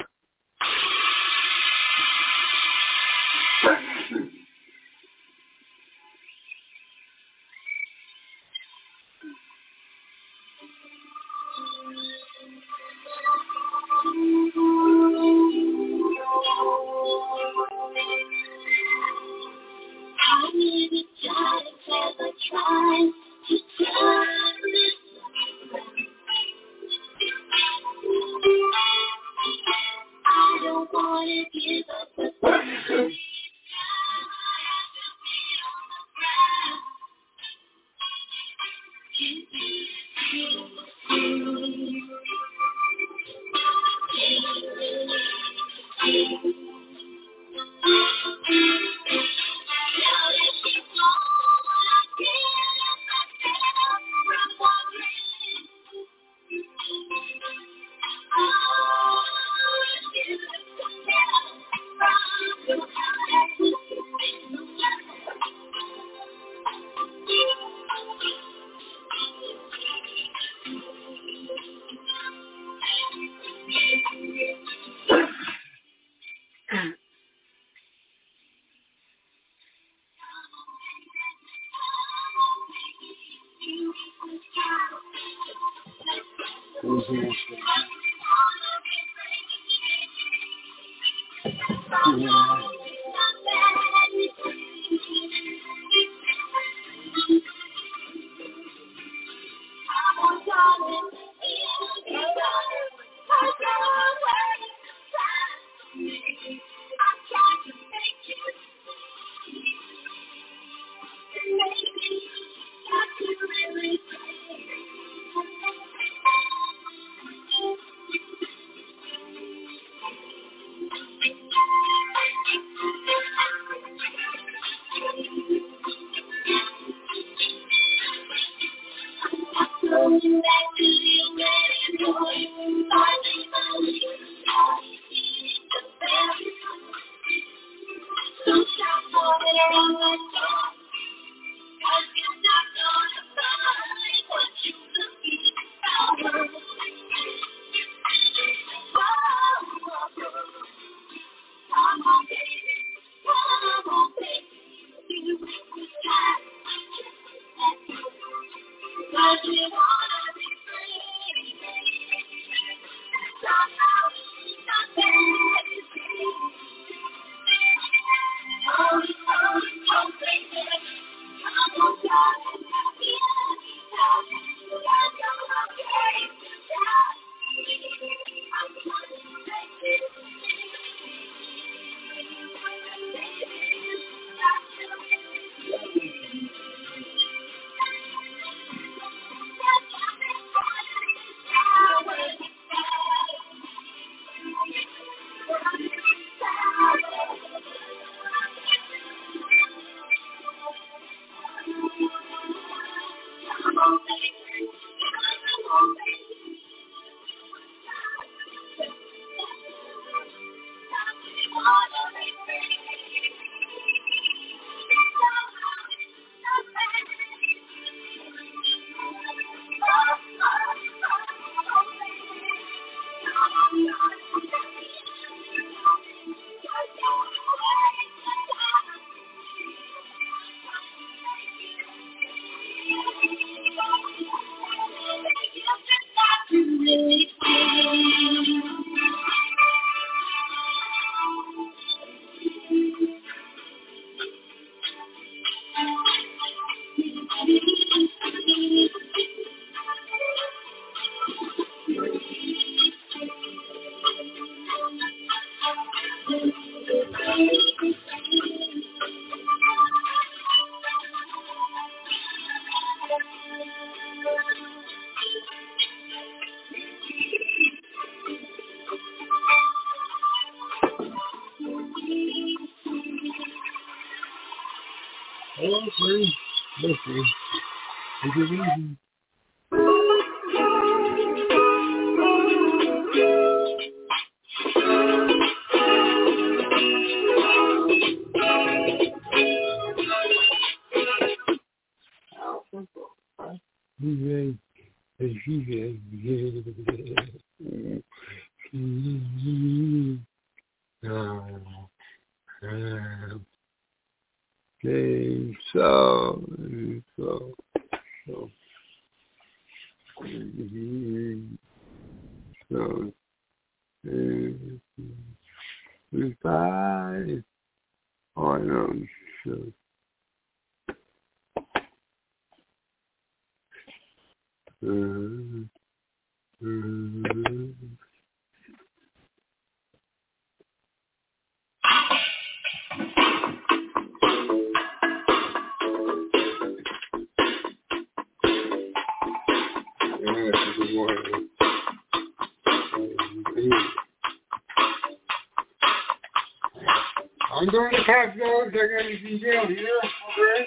How many times have I tried to tell this? I don't want to give up, but Okay. Okay. Take it easy. Okay, so goodbye. Oh, no, so. I'm going to pass those. I got anything down here. Okay.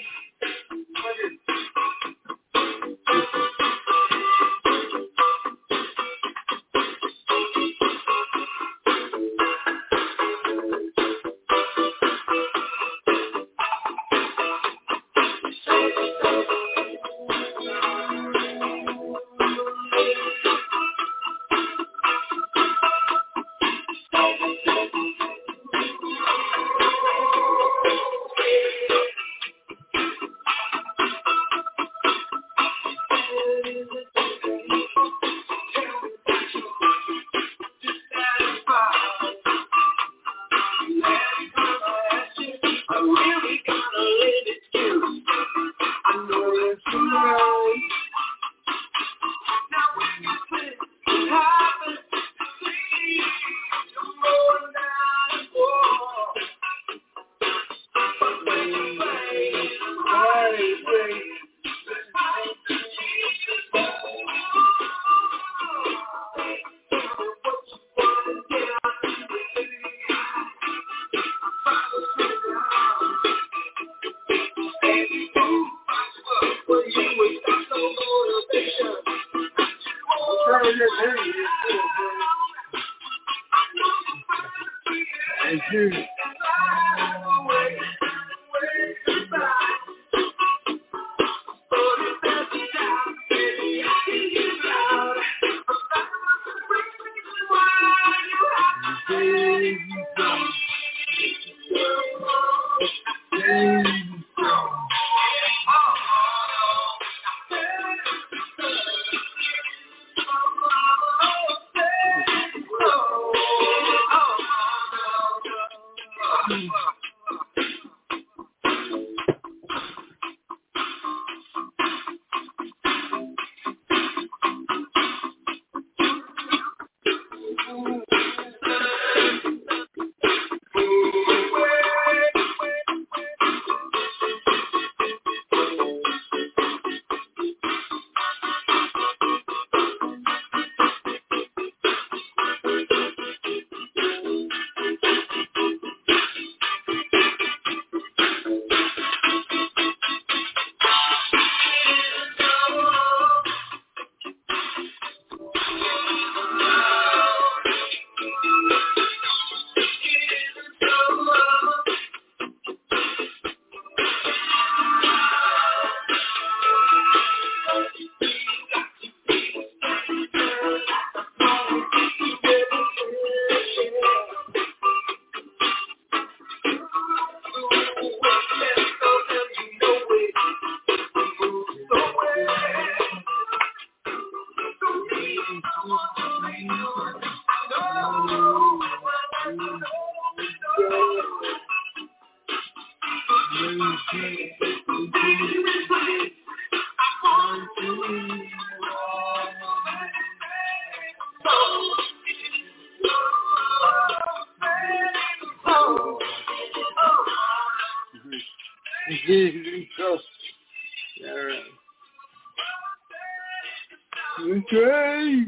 Okay.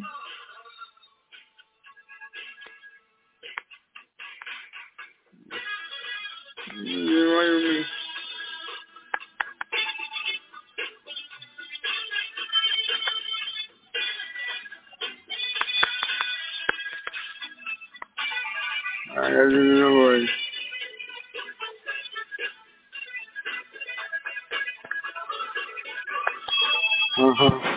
I don't know what. Uh-huh.